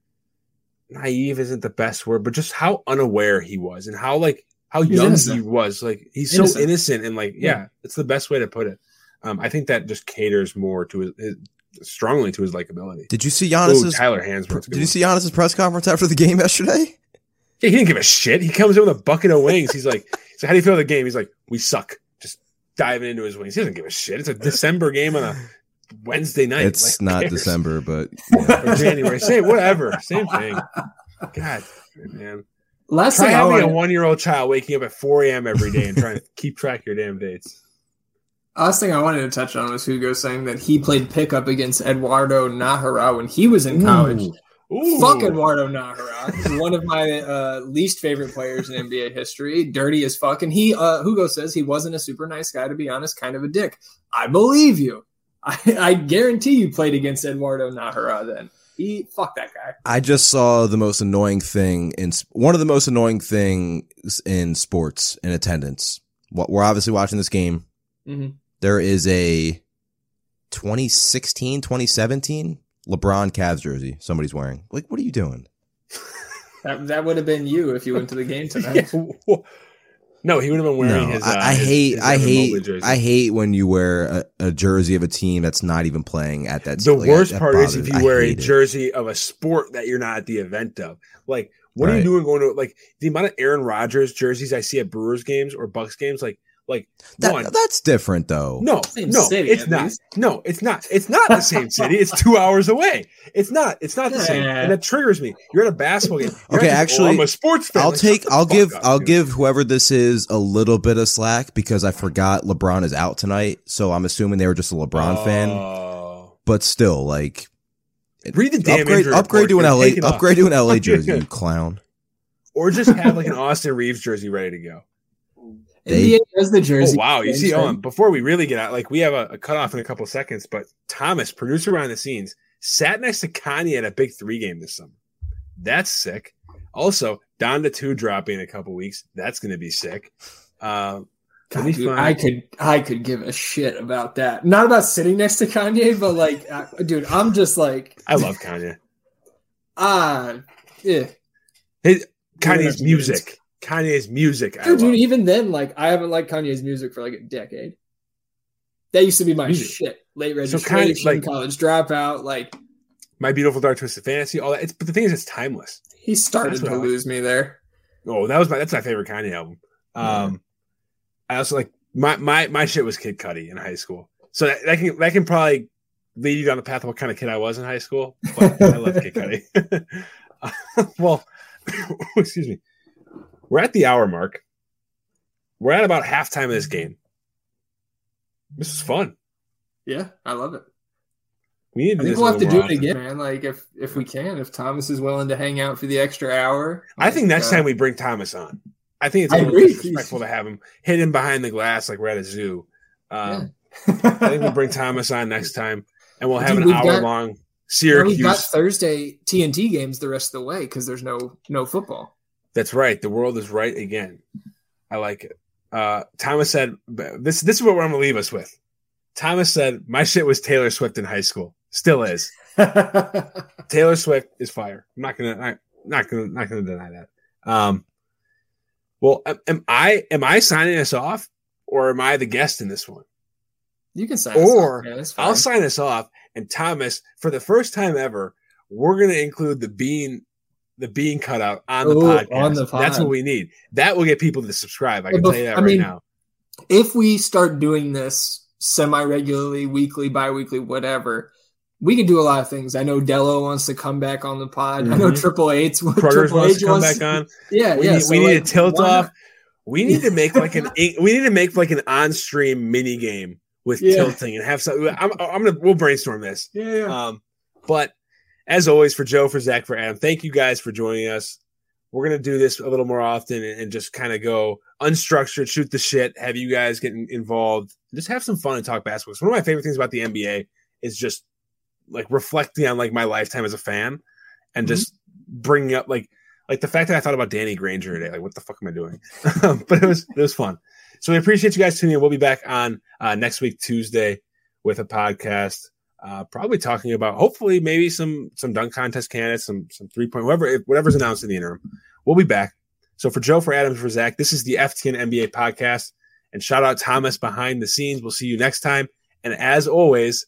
naive isn't the best word, but just how unaware he was and how like how He's young innocent. he was. Like he's Innocent. so innocent and like yeah, Yeah. it's the best way to put it. Um, I think that just caters more to his, his strongly to his likability. Did you see Ooh, Giannis's? Tyler Hansworth. Did you see Giannis's press conference after the game yesterday? Yeah, he didn't give a shit. He comes in with a bucket of wings. He's like, so how do you feel the game? He's like, we suck. Just diving into his wings. He doesn't give a shit. It's a December game on a Wednesday night. It's Like, who not cares? December, but Or January. Same, whatever. Same thing. God, man. Last Try thing I having a want, one-year-old child waking up at four a.m. every day and trying to keep track of your damn dates. last thing I wanted to touch on was Hugo saying that he played pickup against Eduardo Nahara when he was in college. Ooh. Fuck Eduardo Nahara. He's one of my uh, least favorite players in N B A history. Dirty as fuck. And he, uh, Hugo says he wasn't a super nice guy, to be honest, kind of a dick. I believe you. I, I guarantee you played against Eduardo Nahara then. He, fuck that guy. I just saw the most annoying thing in one of the most annoying things in sports in attendance. What we're obviously watching this game. Mm-hmm. There is a twenty sixteen, twenty seventeen LeBron Cavs jersey somebody's wearing. Like, what are you doing? That, that would have been you if you went to the game tonight. No, he would have been wearing No, his. Uh, I, I his- hate, his I Evan hate, Mobley jersey. I hate when you wear a, a jersey of a team that's not even playing at that. The like, worst that part is bothers- if you I wear a hate it. jersey of a sport that you're not at the event of. Like, what are Right. you doing going to like the amount of Aaron Rodgers jerseys I see at Brewers games or Bucks games? Like, like That- one. that's different though. No, Same no, city, it's at not. least. No, it's not. It's not the same city. It's two hours away. It's not. It's not the same, Yeah. and that triggers me. You're at a basketball game. You're Okay, not just, actually, oh, I'm a sports fan. I'll Like, take, shut the I'll fuck give, up, I'll dude. give whoever this is a little bit of slack because I forgot LeBron is out tonight. So I'm assuming they were just a LeBron fan, Oh. but still, like, Read the damn upgrade, injury upgrade to report, an dude. L A, Take it off. upgrade to an L A jersey, you clown. Or just have like an Austin Reeves jersey ready to go. They, N B A does the jersey. Oh, wow. You see, trend. on before we really get out, like we have a, a cutoff in a couple seconds, but Thomas, producer behind the scenes, sat next to Kanye at a big three game this summer. That's sick. Also, Donda two dropping in a couple weeks. That's going to be sick. Uh, God, dude, I could, I could give a shit about that. Not about sitting next to Kanye, but like, uh, dude, I'm just like, I love Kanye. Ah, uh, yeah. His, Kanye's music. Kanye's music. Dude, dude, even then, like, I haven't liked Kanye's music for like a decade. That used to be my music. Shit. Late registration, so Kanye, like, college dropout, like My Beautiful Dark Twisted Fantasy, all that. It's, but the thing is, it's timeless. He started to lose me there. Oh, that was my that's my favorite Kanye album. Um, yeah. I also like my my my shit was Kid Cudi in high school, so that, that can that can probably lead you down the path of what kind of kid I was in high school. But I love Kid Cudi. Well, excuse me. We're at the hour mark. We're at about halftime of this game. This is fun. Yeah, I love it. We need to I think we'll have to do often. it again, man. Like if if we can, if Thomas is willing to hang out for the extra hour. I like, think next uh, time we bring Thomas on. I think it's a little disrespectful to have him hidden behind the glass like we're at a zoo. Um, yeah. I think we'll bring Thomas on next time, and we'll have Dude, an hour got, long Syracuse. We've got Thursday T N T games the rest of the way because there's no no football. That's right. The world is right again. I like it. Uh, Thomas said, "This this is what I'm going to leave us with." Thomas said, "My shit was Taylor Swift in high school. Still is. Taylor Swift is fire. I'm not gonna, I'm not gonna, not gonna deny that." Um, well, am I am I signing us off, or am I the guest in this one? You can sign. Or us off. Yeah, I'll sign us off, and Thomas, for the first time ever, we're gonna include the bean. The bean cutout on the, Ooh, podcast. on the pod. That's what we need. That will get people to subscribe. I can tell you that I right mean, now. If we start doing this semi-regularly, weekly, bi-weekly, whatever, we can do a lot of things. I know Dello wants to come back on the pod. Mm-hmm. I know Triple Eight's Triple wants to come wants back to, on. Yeah, we yeah. Need, so we like, need to tilt off. We need to make like an we need to make like an on-stream mini game with yeah. tilting and have some. I'm, I'm gonna we'll brainstorm this. Yeah, yeah. Um, but. As always, for Joe, for Zach, for Adam, thank you guys for joining us. We're going to do this a little more often and, and just kind of go unstructured, shoot the shit, have you guys get involved, just have some fun and talk basketball. So one of my favorite things about the N B A is just like reflecting on like my lifetime as a fan and mm-hmm. just bringing up like like the fact that I thought about Danny Granger today. Like, what the fuck am I doing? But it was it was fun. So we appreciate you guys tuning in. We'll be back on uh, next week, Tuesday, with a podcast. Uh, probably talking about hopefully maybe some some dunk contest candidates, some some three point whatever whatever's announced in the interim. We'll be back. So for Joe, for Adam, for Zach, this is the F T N N B A podcast. And shout out Thomas behind the scenes. We'll see you next time. And as always,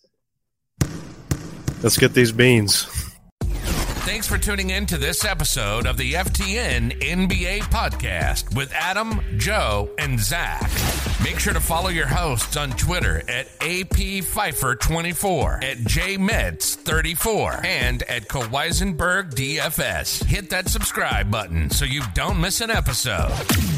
let's get these beans. Thanks for tuning in to this episode of the F T N N B A podcast with Adam, Joe, and Zach. Make sure to follow your hosts on Twitter at A P Pfeiffer twenty-four, at J Meds thirty-four, and at Kaweisenberg D F S. Hit that subscribe button so you don't miss an episode.